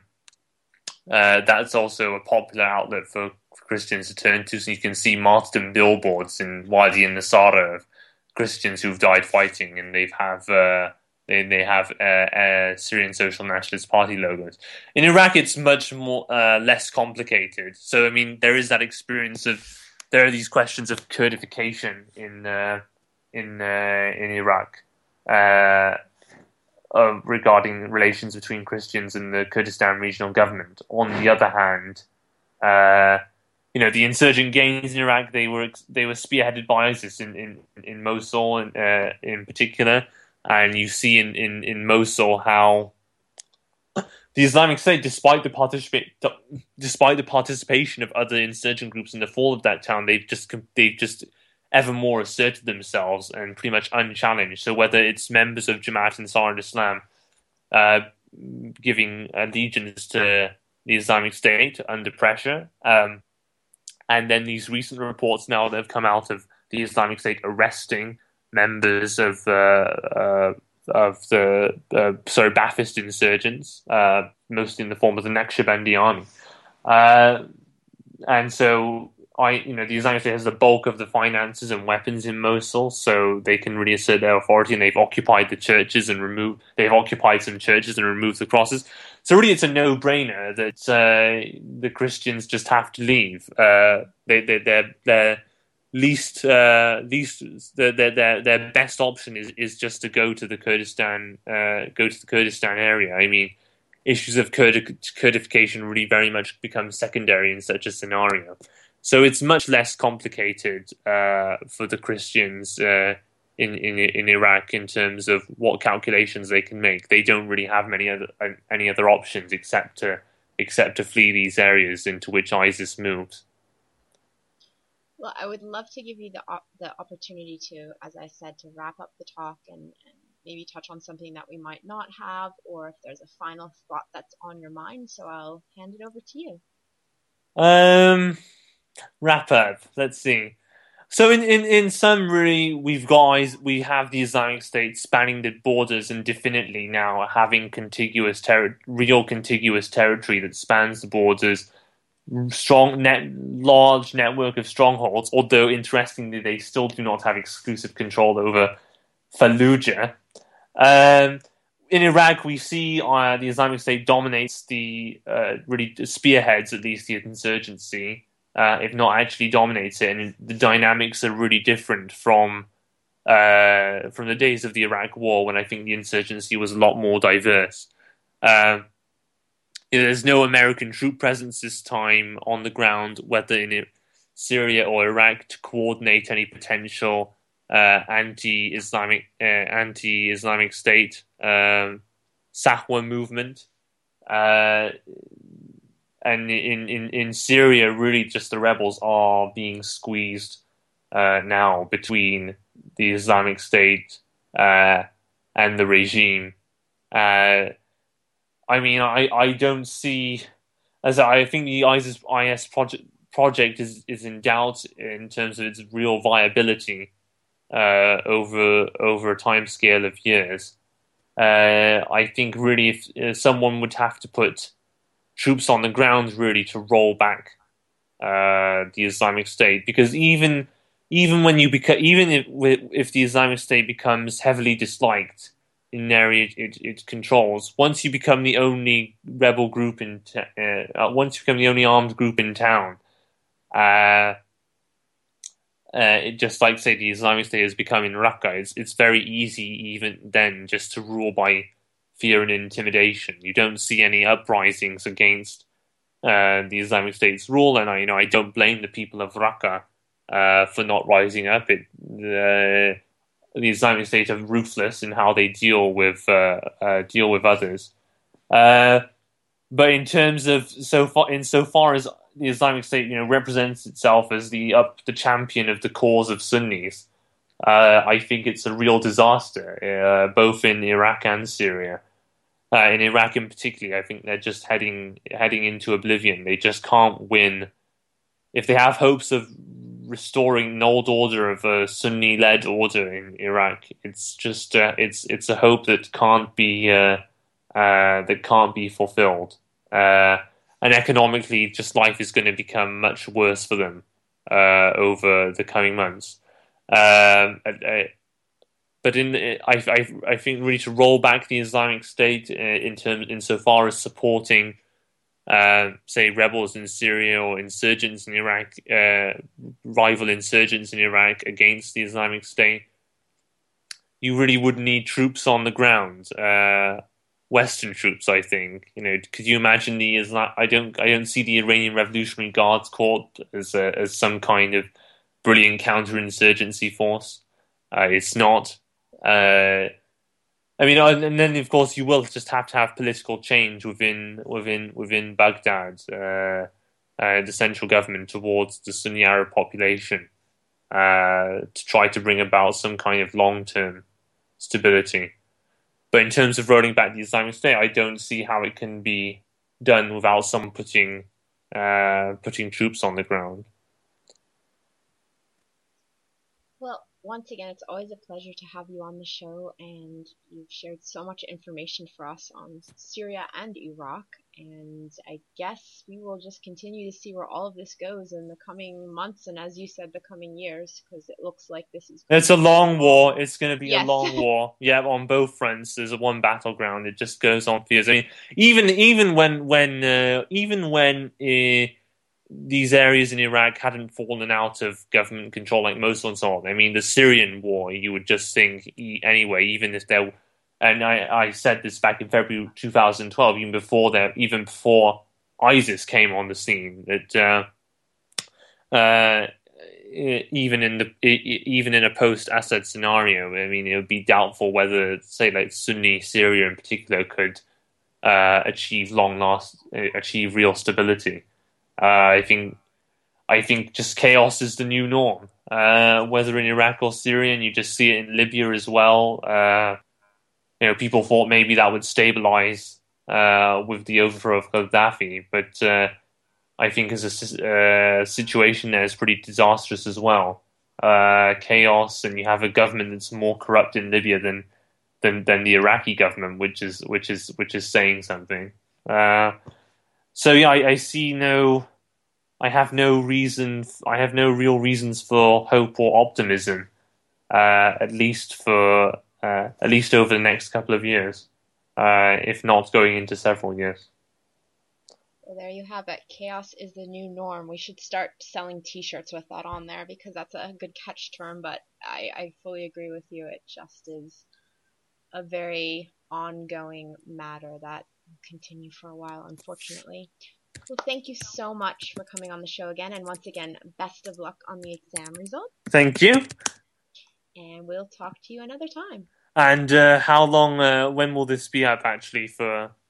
uh, that's also a popular outlet for Christians to turn to. So you can see martyrdom billboards in Wadi and Nasara of Christians who've died fighting, and they have uh, they they have uh, uh, Syrian Social Nationalist Party logos. In Iraq, it's much more uh, less complicated. So I mean, there is that experience of there are these questions of Kurdification in. Uh, in uh, in Iraq uh, uh, regarding relations between Christians and the Kurdistan regional government. On the other hand, uh, you know, the insurgent gains in Iraq, they were they were spearheaded by ISIS in in, in Mosul in, uh, in particular, and you see in, in, in Mosul how the Islamic State, despite the participate, despite the participation of other insurgent groups in the fall of that town, they've just they've just ever more asserted themselves and pretty much unchallenged. So whether it's members of Jamaat Ansar al-Islam uh, giving allegiance to the Islamic State under pressure, um, and then these recent reports now that have come out of the Islamic State arresting members of uh, uh, of the uh, sorry Ba'athist insurgents, uh, mostly in the form of the Naqshbandi army, uh, and so I, you know, the Islamic State has the bulk of the finances and weapons in Mosul, so they can really assert their authority, and they've occupied the churches and removed. They've occupied some churches and removed the crosses. So really, it's a no-brainer that uh, the Christians just have to leave. Uh, they, they, they're they're least uh, least their their their best option is, is just to go to the Kurdistan uh, go to the Kurdistan area. I mean, issues of Kurd- Kurdification really very much become secondary in such a scenario. So it's much less complicated uh, for the Christians uh, in, in in Iraq in terms of what calculations they can make. They don't really have many other uh, any other options except to except to flee these areas into which ISIS moves. Well, I would love to give you the op- the opportunity to, as I said, to wrap up the talk and, and maybe touch on something that we might not have, or if there's a final thought that's on your mind. So I'll hand it over to you. Um, wrap up. Let's see. So in, in, in summary, we've guys we have the Islamic State spanning the borders and definitely now having contiguous ter- real contiguous territory that spans the borders. Strong net, large network of strongholds. Although interestingly, they still do not have exclusive control over Fallujah. Um, in Iraq, we see uh, the Islamic State dominates the uh, really spearheads at least the insurgency, uh, if not actually dominates it, and the dynamics are really different from uh, from the days of the Iraq War, when I think the insurgency was a lot more diverse. Uh, There's no American troop presence this time on the ground, whether in Syria or Iraq, to coordinate any potential uh, anti-Islamic uh, anti-Islamic State um, Sahwa movement. Uh, and in, in, in Syria, really just the rebels are being squeezed uh, now between the Islamic State uh, and the regime. Uh, I mean, I, I don't see, as I think the ISIS I S project project is, is in doubt in terms of its real viability uh, over over a time scale of years. Uh, I think really if, if someone would have to put troops on the ground really to roll back uh, the Islamic State, because even even when you beca- even if if the Islamic State becomes heavily disliked in an area it, it, it controls, once you become the only rebel group in t- uh, once you become the only armed group in town, uh, uh, it just like say the Islamic State has become in Raqqa, it's it's very easy even then just to rule by fear and intimidation. You don't see any uprisings against uh, the Islamic State's rule, and I you know I don't blame the people of Raqqa uh, for not rising up. It uh, the Islamic State are ruthless in how they deal with uh, uh, deal with others. Uh, but in terms of so far, in so far as the Islamic State, you know, represents itself as the up the champion of the cause of Sunnis, uh, I think it's a real disaster, uh, both in Iraq and Syria. Uh, in Iraq, in particular, I think they're just heading heading into oblivion. They just can't win. If they have hopes of restoring an old order of a Sunni-led order in Iraq, it's just uh, it's it's a hope that can't be uh, uh, that can't be fulfilled. Uh, and economically, just life is going to become much worse for them uh, over the coming months. Um, I, I, but in I, I I think really to roll back the Islamic State uh, in terms insofar as supporting Uh, say rebels in Syria or insurgents in Iraq, uh, rival insurgents in Iraq against the Islamic State, you really would need troops on the ground, uh, Western troops. I think you know. Could you imagine the Islam? I don't. I don't see the Iranian Revolutionary Guards Corps as a, as some kind of brilliant counterinsurgency force. Uh, it's not. Uh, I mean, and then of course you will just have to have political change within within within Baghdad, uh, uh, the central government towards the Sunni Arab population, uh, to try to bring about some kind of long term stability. But in terms of rolling back the Islamic State, I don't see how it can be done without someone putting uh, putting troops on the ground. Well, once again, it's always a pleasure to have you on the show, and you've shared so much information for us on Syria and Iraq, and I guess we will just continue to see where all of this goes in the coming months, and as you said, the coming years, because it looks like this is It's a long war. It's going to be yes. a long war. Yeah, on both fronts. There's a one battleground. It just goes on for years. I mean, even even when when uh, even when uh, these areas in Iraq hadn't fallen out of government control like Mosul and so on. I mean, the Syrian war, you would just think anyway, even if there, and I, I said this back in February two thousand twelve, even before that, even before ISIS came on the scene, that uh, uh, even in the even in a post-Assad scenario, I mean, it would be doubtful whether, say, like Sunni Syria in particular, could uh, achieve long last, achieve real stability. Uh, I think, I think just chaos is the new norm. Uh, whether in Iraq or Syria, and you just see it in Libya as well. Uh, you know, people thought maybe that would stabilize uh, with the overthrow of Gaddafi, but uh, I think as a uh, situation there is pretty disastrous as well. Uh, chaos, and you have a government that's more corrupt in Libya than than than the Iraqi government, which is which is which is saying something. Uh, So yeah, I, I see no, I have no reason, I have no real reasons for hope or optimism, uh, at least for, uh, at least over the next couple of years, uh, if not going into several years. Well, there you have it. Chaos is the new norm. We should start selling T-shirts with that on there because that's a good catch term. But I, I fully agree with you. It just is a very ongoing matter that will continue for a while, unfortunately. Well, thank you so much for coming on the show again. And once again, best of luck on the exam results. Thank you. And we'll talk to you another time. And uh, how long, uh, when will this be up actually for...